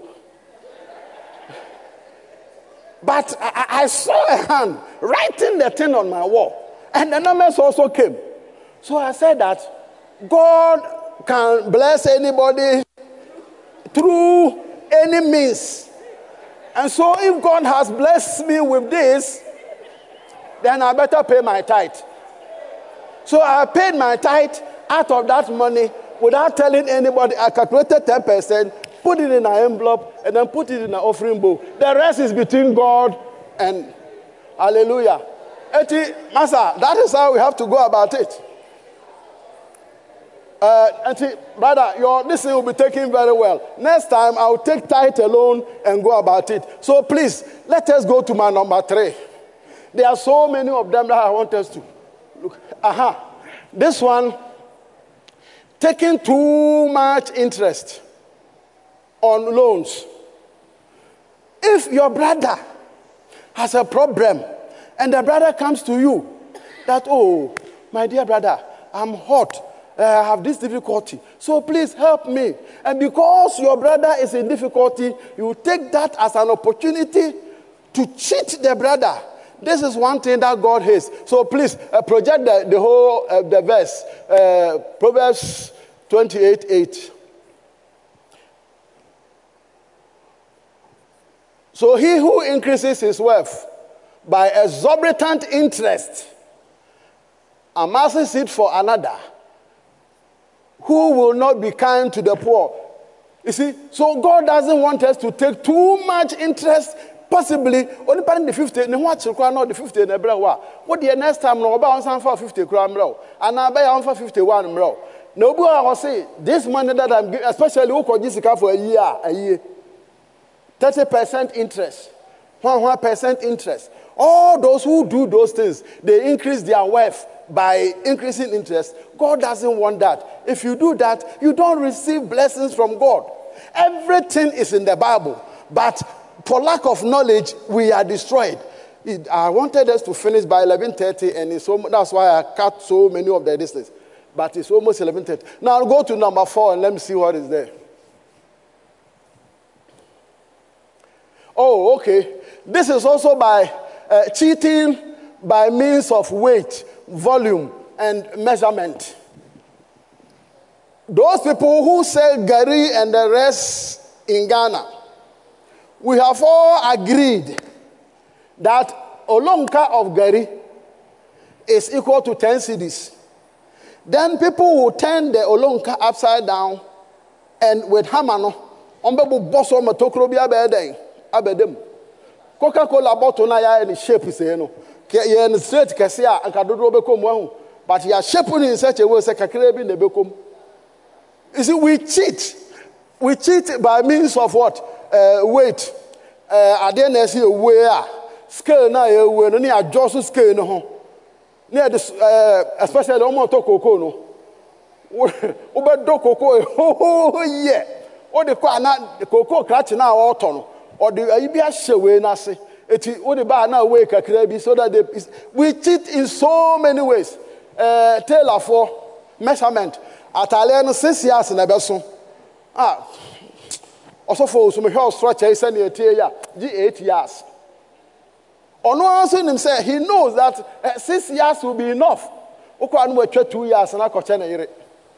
But I, I saw a hand writing the thing on my wall. And the numbers also came. So I said that God can bless anybody through any means. And so if God has blessed me with this, then I better pay my tithe. So I paid my tithe out of that money without telling anybody. I calculated ten percent, put it in an envelope, and then put it in an offering bowl. The rest is between God and hallelujah. Eti, Master, that is how we have to go about it. Uh, Auntie, brother, your this thing will be taken very well. Next time, I'll take tithe alone and go about it. So please, let us go to my number three. There are so many of them that I want us to look. Aha. Uh-huh. This one, taking too much interest on loans. If your brother has a problem and the brother comes to you that, oh, my dear brother, I'm hot. Uh, I have this difficulty. So please help me. And because your brother is in difficulty, you take that as an opportunity to cheat the brother. This is one thing that God hates. So please uh, project the, the whole uh, the verse. Uh, Proverbs twenty-eight eight. So he who increases his wealth by exorbitant interest amasses it for another, who will not be kind to the poor. You see, so God doesn't want us to take too much interest. Possibly, only paying the fifty, and what's required not the fifty in a brow. What the next time, no about some for fifty crown row, and I buy on for fifty one row. Nobody will say, this money that I'm giving, especially who could Jessica for a year, a year, thirty percent interest, one percent interest. All those who do those things, they increase their wealth by increasing interest. God doesn't want that. If you do that, you don't receive blessings from God. Everything is in the Bible, but for lack of knowledge, we are destroyed. It, I wanted us to finish by eleven thirty, and it's so, that's why I cut so many of the distance. But it's almost eleven thirty. Now I'll go to number four and let me see what is there. Oh, okay. This is also by uh, cheating by means of weight, volume, and measurement. Those people who sell Gary and the rest in Ghana, we have all agreed that Olonka of Gary is equal to ten cedis. Then people will turn the Olonka upside down and with hammer no, ombebu boss on matokro bi abeden abedem. Coca-Cola bottle na ya any shape say no. Ye any straight kese a anka dodo bekom wahu. But you are shaping in such a way say kakere bi na bekom. You see, we cheat. We cheat by means of what? Uh, weight. Uh, I didn't see a way. Scale na a way. No, ni adjust scale no ho. Near this, uh, especially the omo to cocoa no. Ube do cocoa. Oh yeah. O de kwa na cocoa clutch na auto no. Or the ibia shewe na se. Eti o de ba na way kakra bi so that they, we cheat in so many ways. Uh, tailor for measurement. Atale no six years na beso. Ah. Also for some health structure is any ya eight years. Ono answer him say he knows that uh, six years will be enough. Oko anu etwa two years na koche na yire.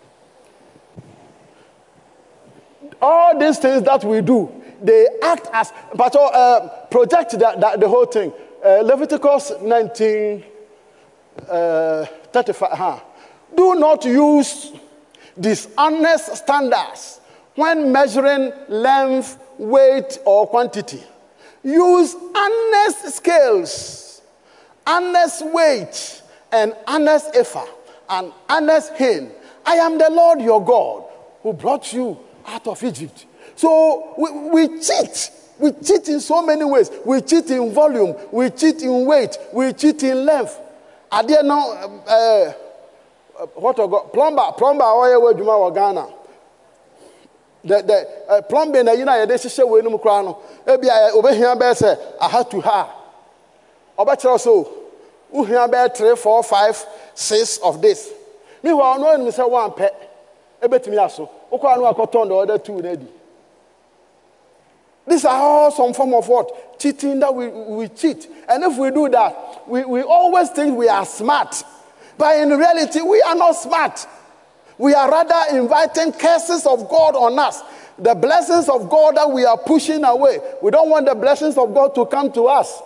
All these things that we do, they act as but uh, project that, that the whole thing. Uh, Leviticus nineteen thirty-five. Huh? Do not use dishonest standards when measuring length, weight, or quantity. Use honest scales, honest weight, and honest ephah, and honest hin. I am the Lord your God who brought you out of Egypt. So we, we cheat We cheat in so many ways. We cheat in volume. We cheat in weight. We cheat in length. I didn't know uh, what I got. Plumber, plumber, oil where you are Ghana. The the uh, plumbing, you know, they say we no crown. Maybe I over here, be say I had to her. Oba also, who here be three, four, five, six of this. Meanwhile, no one say one pet. Ebet me aso. Okwa no akoton the other two ready. These are all some form of what? Cheating that we, we cheat. And if we do that, we, we always think we are smart. But in reality, we are not smart. We are rather inviting curses of God on us. The blessings of God that we are pushing away. We don't want the blessings of God to come to us.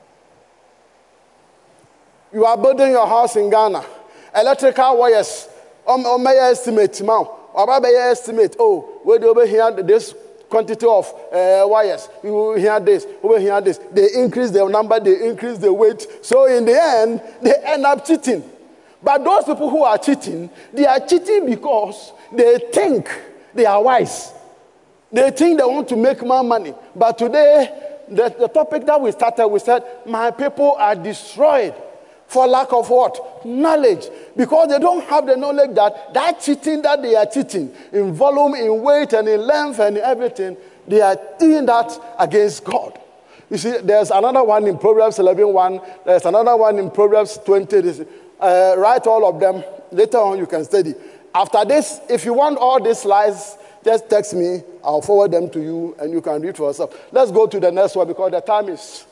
You are building your house in Ghana. Electrical wires. Um, um, may estimate now. Or may estimate. Oh, where do we hear this quantity of uh, wires? You will hear this. You will hear this. They increase the number. They increase the weight. So in the end, they end up cheating. But those people who are cheating, they are cheating because they think they are wise. They think they want to make more money. But today, the, the topic that we started, we said, my people are destroyed. For lack of what? Knowledge. Because they don't have the knowledge that that cheating that they are cheating, in volume, in weight, and in length, and in everything, they are doing that against God. You see, there's another one in Proverbs eleven one. There's another one in Proverbs twenty. Uh, write all of them. Later on, you can study. After this, if you want all these slides, just text me. I'll forward them to you, and you can read for yourself. Let's go to the next one because the time is...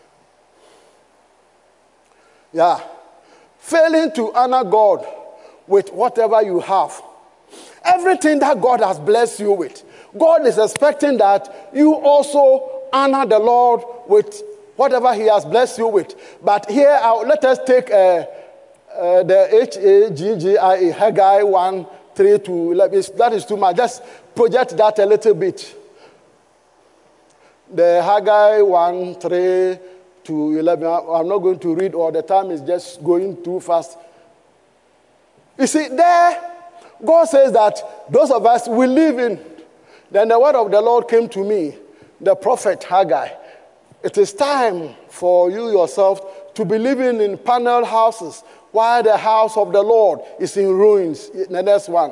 Yeah. Failing to honor God with whatever you have. Everything that God has blessed you with. God is expecting that you also honor the Lord with whatever he has blessed you with. But here, uh, let us take uh, uh, the H A G G I A, Haggai one, three to eleven. That is too much. Just project that a little bit. The Haggai one, three to eleven. I'm not going to read all the time. It's just going too fast. You see, there, God says that those of us we live in. Then the word of the Lord came to me, the prophet Haggai. It is time for you yourself to be living in panel houses while the house of the Lord is in ruins. The next one.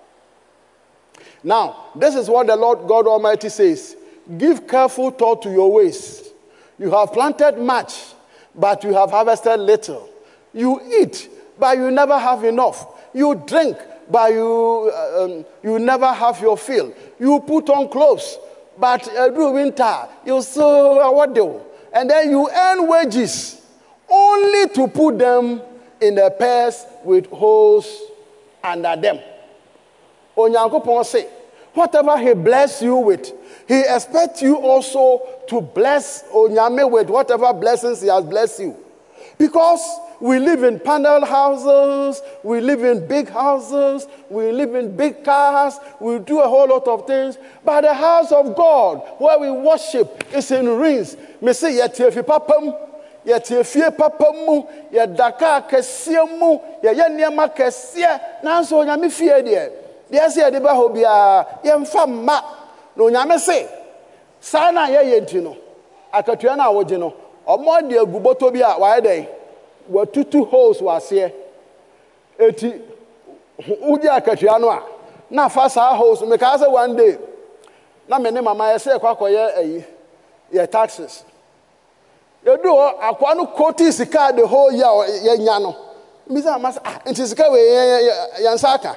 Now, this is what the Lord God Almighty says. Give careful thought to your ways. You have planted much, but you have harvested little. You eat, but you never have enough. You drink, but you um, you never have your fill. You put on clothes, but uh, through winter, you sew a wardrobe. And then you earn wages, only to put them in a purse with holes under them. Onyankopon say, whatever he bless you with, he expects you also to bless Onyame with whatever blessings he has blessed you. Because we live in panel houses, we live in big houses, we live in big cars, we do a whole lot of things. But the house of God, where we worship, is in ruins. Me say, yetiefi papam, yetiefi papamu, yedaka kesiemu, yeyeniema kesie, nanso Onyame fie de. De se de ba hobia, yemfa ma. No Onyame say, sana ye yenti no, akatua na woje no, omo de aguboto bi a wae dey. Were two two holes was here. Eti uji akatua no a na fa sa holes me ka say one day na me ne mama ye say kwa koye ayi ye taxes. You do akwa no quote sika the whole year ye nya no. Me say mama ah enti sika we ye nsaka.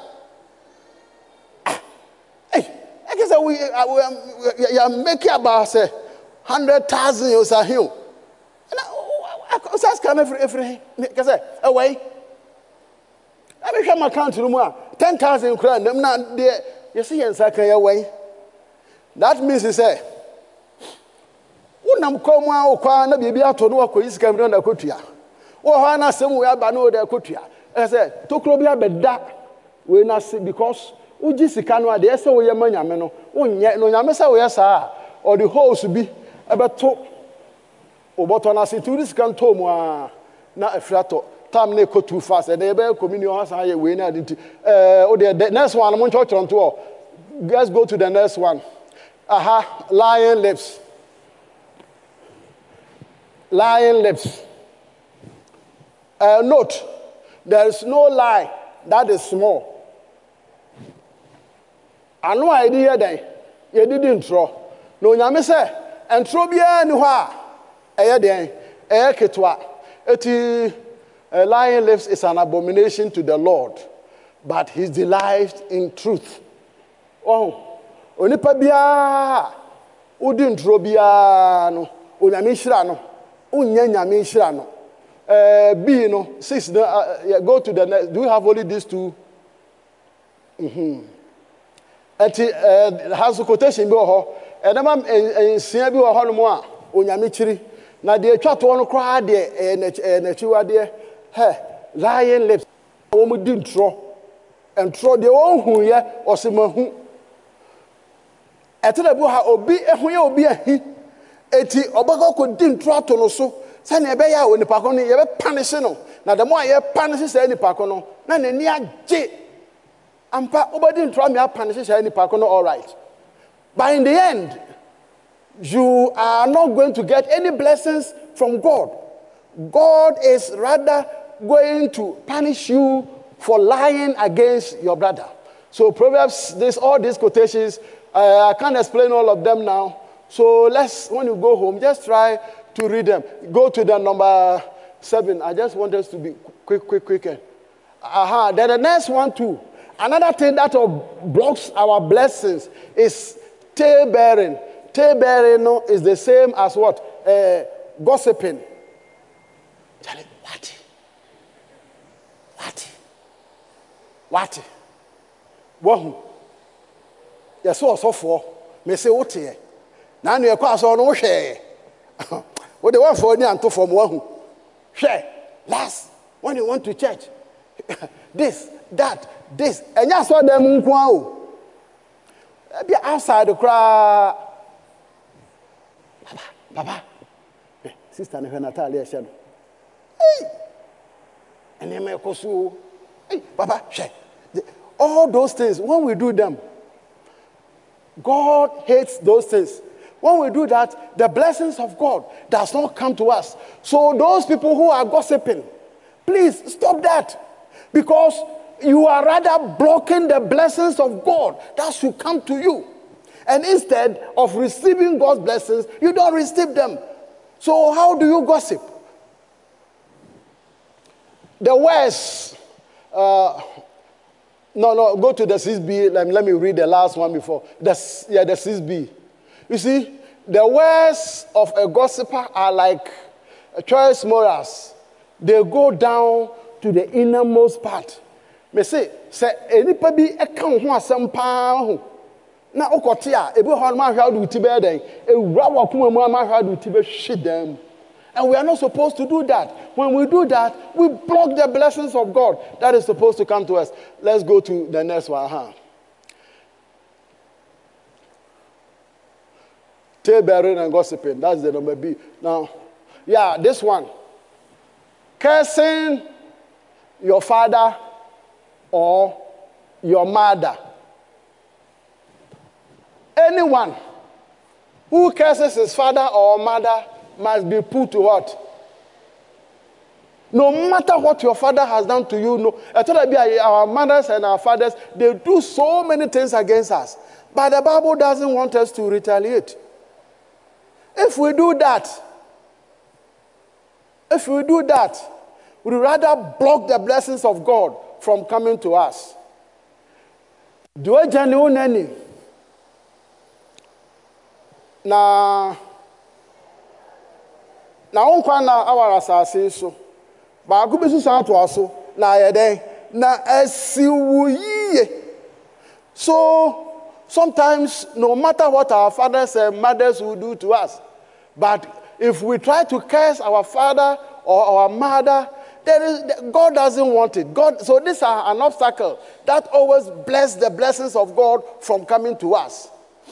I guess we we are making about say hundred thousand years a hill. And I was asking every every because away. I become account to more ten thousand crown. Them not there. You see, and second away. That means he say, "Unam come out kwa na bibi ato no akọ isi kamera na kotua. Wo ha na sem we aba na o da kotua." I say, "Tokro bi abeda we na see because uji sika no ade ese wo ye manyame no wonye no nyame se wo ye saa or the holes bi ebeto oboto na se turis kan to mu a na afrato tam na ko too fast and ebe communion house ha ye we na ade eh o the next one mo church on to let's go to the next one. Aha, lion lips. Lying lips. Uh, note, there is no lie that is small. I know idea that you didn't throw. No, nyame say, and throw bia ni hwa. Eye den, eye ketwa. Eti lying lips is an abomination to the Lord, but he delights in truth. Oh, onipa bia udin throw bia no, onyame hira no, unya nyame hira no. Uh, B, no, six, no, uh, yeah, go to the next. Do you have only these two? Mm-hmm. And it has a quotation, and I'm in Siabu or Holmoa, Onyamichiri. Now, the chat one cry there, and a chua there, hey, lion lips, a woman didn't throw, and throw the own who, yeah, or some who. I tell you how obi, and we will be a he, eti, Obago could didn't throw to no so. Sani ebe ya wo nipa kono ye be punish no na the more ye punish say nipa kono na ne ni age ampa obodi ntwa me punish say nipa kono all right, but in the end you are not going to get any blessings from God. God is rather going to punish you for lying against your brother. So Proverbs, this all these quotations, uh, I can't explain all of them now, so let's, when you go home, just try to read them. Go to the number seven. I just want us to be quick, quick, quick. Aha. Then the next one too. Another thing that blocks our blessings is tale-bearing. Tale-bearing no, is the same as what? Uh, gossiping. Charlie, what? What? What? What? Yes, so so for. Me say what here? Now you are so no share. What they want for you and to from one share last when you want to church. This, that, this, and you saw them be outside the crowd. Papa, Papa, sister Natalia said, hey, and then my kosu, hey, Papa, share. All those things, when we do them, God hates those things. When we do that, the blessings of God does not come to us. So those people who are gossiping, please stop that. Because you are rather blocking the blessings of God that should come to you. And instead of receiving God's blessings, you don't receive them. So how do you gossip? The words, uh, no, no, go to the six B. Let me, let me read the last one before. The, yeah, the six B. You see, the words of a gossiper are like choice morals. They go down to the innermost part. Me say, say anybody account who some pound. Na okotia, ebe ho ma hwa do tibe den. Ewura wa kuma mu ma hwa do tibe shit them. And we are not supposed to do that. When we do that, we block the blessings of God that is supposed to come to us. Let's go to the next one. Huh? Tale-bearing and gossiping. That's the number B. Now, yeah, this one. Cursing your father or your mother. Anyone who curses his father or mother must be put to what? No matter what your father has done to you, no, I thought our mothers and our fathers, they do so many things against us. But the Bible doesn't want us to retaliate. If we do that, if we do that, we'd rather block the blessings of God from coming to us. Do I genuine any? Na na onkwa na awara asase so ba agu besu san to aso na ayeden na asiwuyiye. So sometimes no matter what our fathers and mothers will do to us, but if we try to curse our father or our mother, there is, God doesn't want it. God, so this is an obstacle that always bless the blessings of God from coming to us.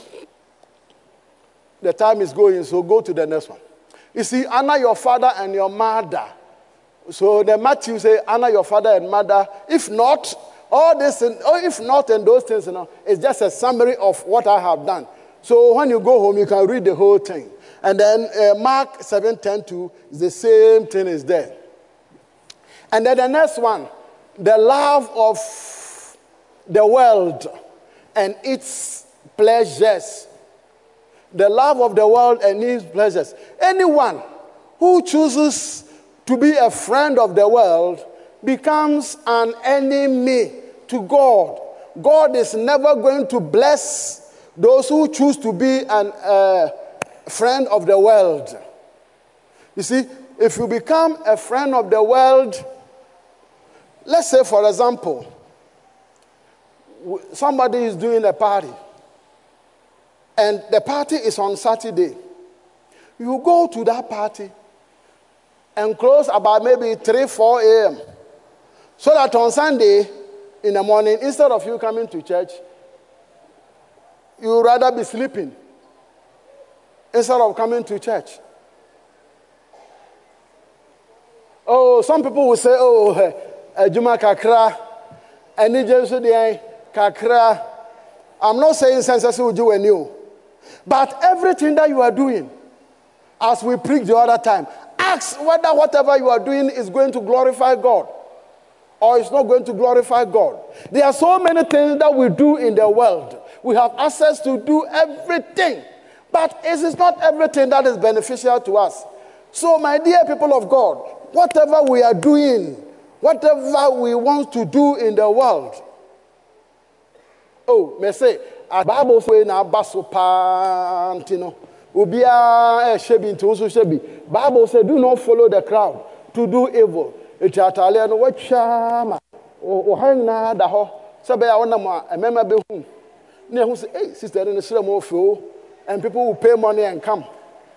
The time is going, so go to the next one. You see, honor your father and your mother. So the Matthew say, honor your father and mother. If not, all this, and, or if not, and those things, you know, it's just a summary of what I have done. So when you go home, you can read the whole thing. And then uh, Mark seven ten two, the same thing is there. And then the next one, the love of the world and its pleasures. The love of the world and its pleasures. Anyone who chooses to be a friend of the world becomes an enemy to God. God is never going to bless those who choose to be an uh, friend of the world. You see, if you become a friend of the world, let's say, for example, somebody is doing a party, and the party is on Saturday. You go to that party and close about maybe three, four a.m. so that on Sunday in the morning, instead of you coming to church, you would rather be sleeping instead of coming to church. Oh, some people will say, oh, Juma kakra, and Nijesu kakra. I'm not saying senses will do a new, but everything that you are doing, as we preached the other time, ask whether whatever you are doing is going to glorify God or it's not going to glorify God. There are so many things that we do in the world. We have access to do everything, but it is not everything that is beneficial to us. So, my dear people of God, whatever we are doing, whatever we want to do in the world, oh, me say, a Bible say na baso pantino. Ubia e shebi into so shebi. Bible say do not follow the crowd to do evil. It atale no wachama. O hang na da ho. Sebe ya wona mo emema be hu. Na hu say, hey, sister, in the slam of you, and people will pay money and come.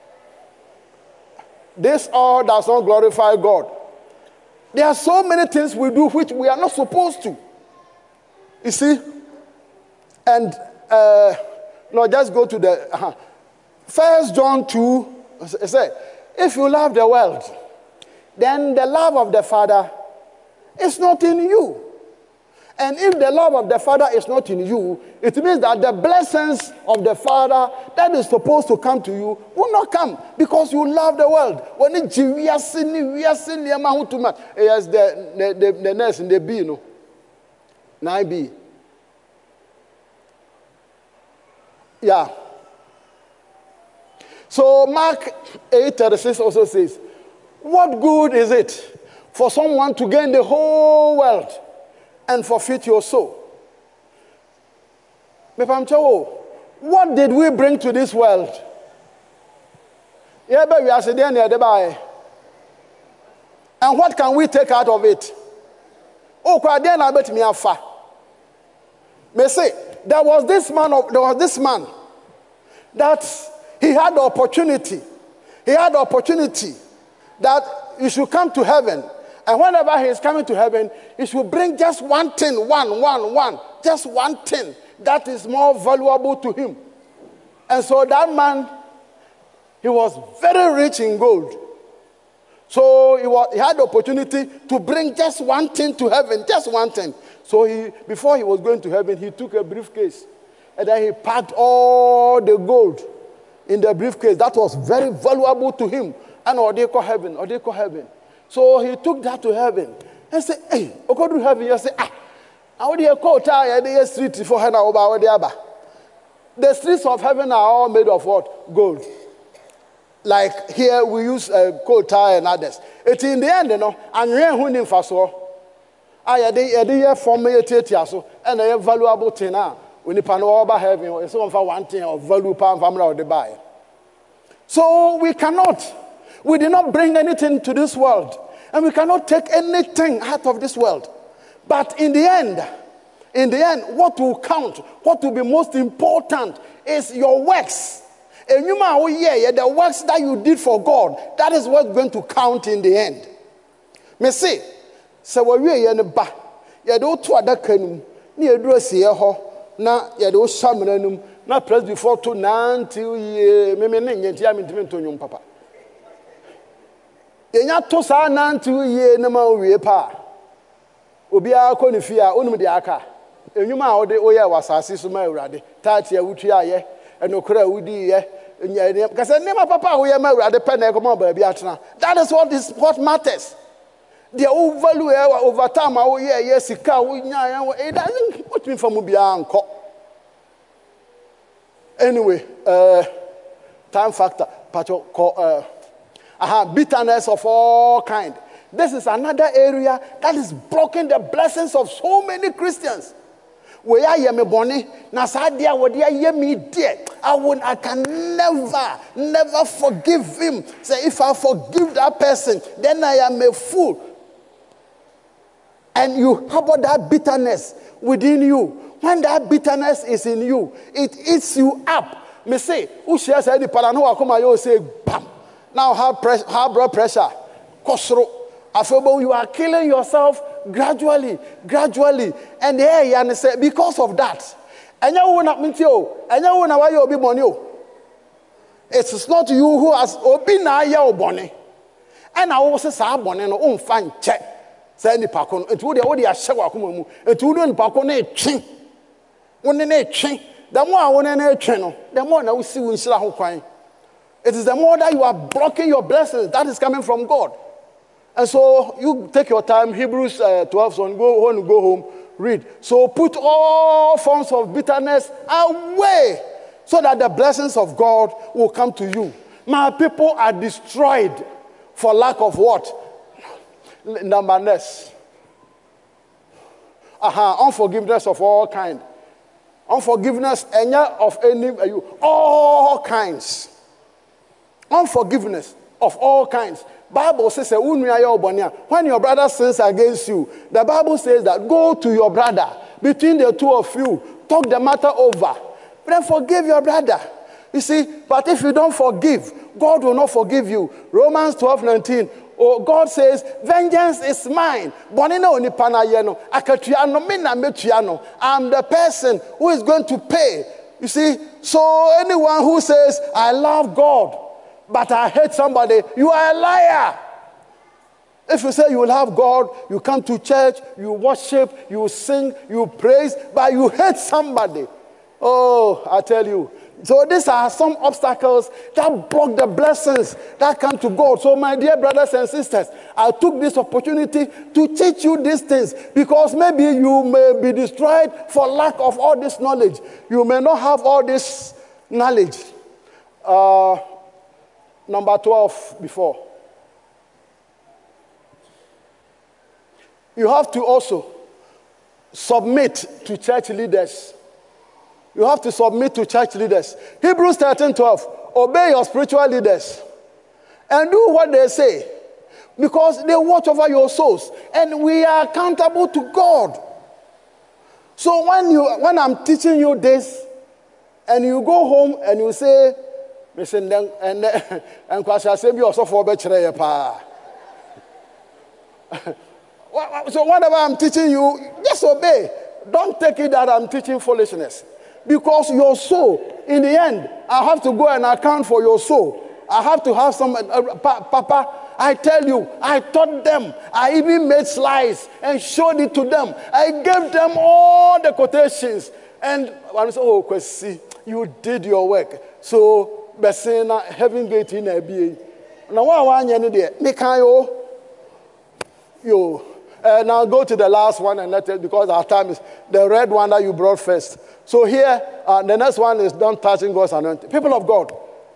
This all does not glorify God. There are so many things we do which we are not supposed to. You see? And uh, no, just go to the uh, First John two. It says, if you love the world, then the love of the Father is not in you. And if the love of the Father is not in you, it means that the blessings of the Father that is supposed to come to you will not come because you love the world. When it we are sinning, we are sinning, yes, the the the, the nurse in the B, no, nine B. Yeah. So Mark eight thirty-six also says, what good is it for someone to gain the whole world and forfeit your soul? What did we bring to this world? And what can we take out of it? Oh, may say there was this man of there was this man that he had the opportunity. He had the opportunity that you should come to heaven. And whenever he is coming to heaven, he should bring just one thing, one, one, one, just one thing that is more valuable to him. And so that man, he was very rich in gold. So he, was, he had the opportunity to bring just one thing to heaven, just one thing. So he, before he was going to heaven, he took a briefcase. And then he packed all the gold in the briefcase. That was very valuable to him. And or they call heaven, or they call heaven. So he took that to heaven and said, hey, I go to heaven. You say, ah, how do you call the street for heaven over the The streets of heaven are all made of what? Gold. Like here we use uh, coal tar and others. It's in the end, you know, and you're who in Faso. I had a form so and a valuable thing now. When you pan over heaven, it's one for one thing of value pound family or the buy. So we cannot. We did not bring anything to this world. And we cannot take anything out of this world. But in the end, in the end, what will count, what will be most important is your works. And you might, oh yeah, the works that you did for God, that is what's going to count in the end. Me say, so we are in the back. You do two other canum, near dress here, na you do shamanum, na press before to nine till ye, me meaning, and Yamin to you, papa. Yenya to sa nantu ye na ma wie pa obi a ko ne fia onum de aka enyuma a ode oye wasase so ma awurade taati a wutu aye and okra udi ye because nema papa who ya marry the pen come on baby atna. That is what is what matters. The value over time oh yeah yes it doesn't put me from Mubianko. Anyway, uh, time factor, uh, aha, bitterness of all kind. This is another area that is blocking the blessings of so many Christians. Where I am a bonny, Nasadia, what I me dear. I would, I can never, never forgive him. Say, if I forgive that person, then I am a fool. And you harbor that bitterness within you. When that bitterness is in you, it eats you up. Me say, who shares any paranoia? Come on, you say, bam. Now have pressure, have blood pressure. Kosro. After you are killing yourself gradually, gradually. And there you say, because of that. And you will not meet you. And you will not why you be money. It is not you who has opened your bonnet. And I will say, Sir Bonnet, no fine check. Say any pakon. It would already a shower. It wouldn't pakon a chin. One in a chain, the more I want in a channel, the more I will see when Shila crying. It is the more that you are blocking your blessings that is coming from God. And so you take your time, Hebrews uh, twelve, so go when you go home, read. So put all forms of bitterness away so that the blessings of God will come to you. My people are destroyed for lack of what? Numberness. Aha, unforgiveness of all kinds. Unforgiveness of any, all kinds. Unforgiveness of all kinds. Bible says, when your brother sins against you, the Bible says that go to your brother. Between the two of you, talk the matter over. Then forgive your brother. You see, but if you don't forgive, God will not forgive you. Romans twelve nineteen. Oh, God says, vengeance is mine. I'm the person who is going to pay. You see, so anyone who says, I love God, but I hate somebody, you are a liar. If you say you love God, you come to church, you worship, you sing, you praise, but you hate somebody. Oh, I tell you. So these are some obstacles that block the blessings that come to God. So my dear brothers and sisters, I took this opportunity to teach you these things because maybe you may be destroyed for lack of all this knowledge. You may not have all this knowledge. Uh, number twelve before. You have to also submit to church leaders. You have to submit to church leaders. Hebrews thirteen twelve. Obey your spiritual leaders. And do what they say. Because they watch over your souls. And we are accountable to God. So when you when I'm teaching you this, and you go home and you say, listen, and and so whatever I'm teaching you, just obey. Don't take it that I'm teaching foolishness. Because your soul, in the end, I have to go and account for your soul. I have to have some, uh, pa- Papa, I tell you, I taught them. I even made slides and showed it to them. I gave them all the quotations. And I said, oh, Kwesi, you did your work. So, Besena, heaven gate in a B A. Now, what I want you to do? Yo. Uh, now go to the last one and let it, because our time is the red one that you brought first. So here, uh, the next one is don't touching God's anointing. People of God,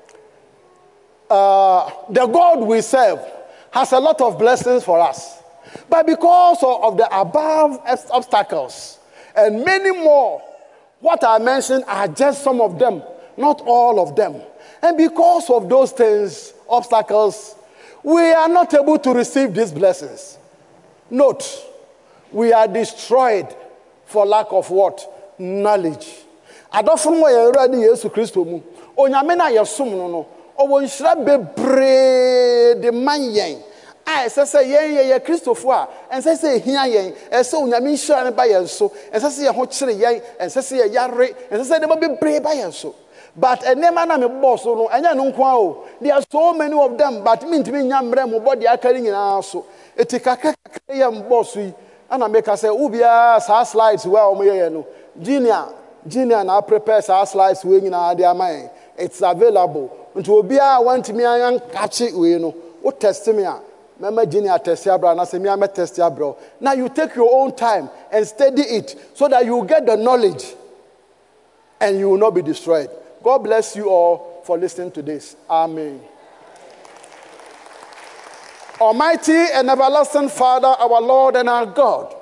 uh, the God we serve has a lot of blessings for us. But because of, of the above obstacles and many more, what I mentioned are just some of them, not all of them. And because of those things, obstacles, we are not able to receive these blessings. Note, we are destroyed for lack of what? Knowledge. Adofun mo ye ready Yesu Kristo mu. Onyame na yesum no no. Owo nhira bebre de man yen. Ah, ese se yen ye ye Kristofo a, ense se hia yen. Ese onyame nhira ne ba yen so. Ense se ye ho kire yen, ense se ye yare, ense se de ba bebre ba yen so. But enema na me boss no, enya no nko a o. There are so many of them, but me ntimi nya mre mo body akari nyina so. Etikaka yam boss yi ana make say ubia sa slides we o mo ye no junior Gina na prepare our slides we nyina de amai. It's available. Nti obi a want me an catch it we no. O test me a. Mama Gina test ya bro na say me am test ya bro. Now you take your own time and study it so that you get the knowledge and you will not be destroyed. God bless you all for listening to this. Amen. Almighty and everlasting Father, our Lord and our God,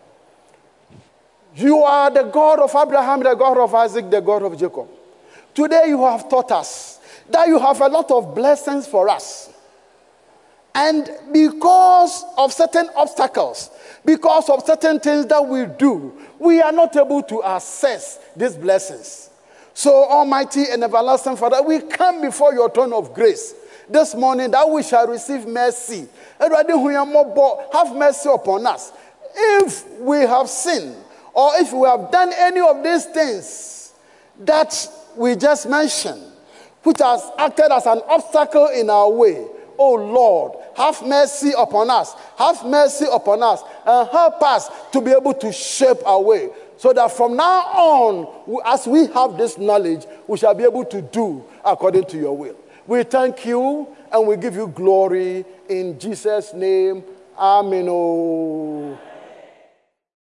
you are the God of Abraham, the God of Isaac, the God of Jacob. Today you have taught us that you have a lot of blessings for us. And because of certain obstacles, because of certain things that we do, we are not able to access these blessings. So, Almighty and everlasting Father, we come before your throne of grace this morning that we shall receive mercy. Have mercy upon us. If we have sinned, or if we have done any of these things that we just mentioned, which has acted as an obstacle in our way, oh Lord, have mercy upon us. Have mercy upon us and help us to be able to shape our way. So that from now on, as we have this knowledge, we shall be able to do according to your will. We thank you and we give you glory in Jesus' name. Amen.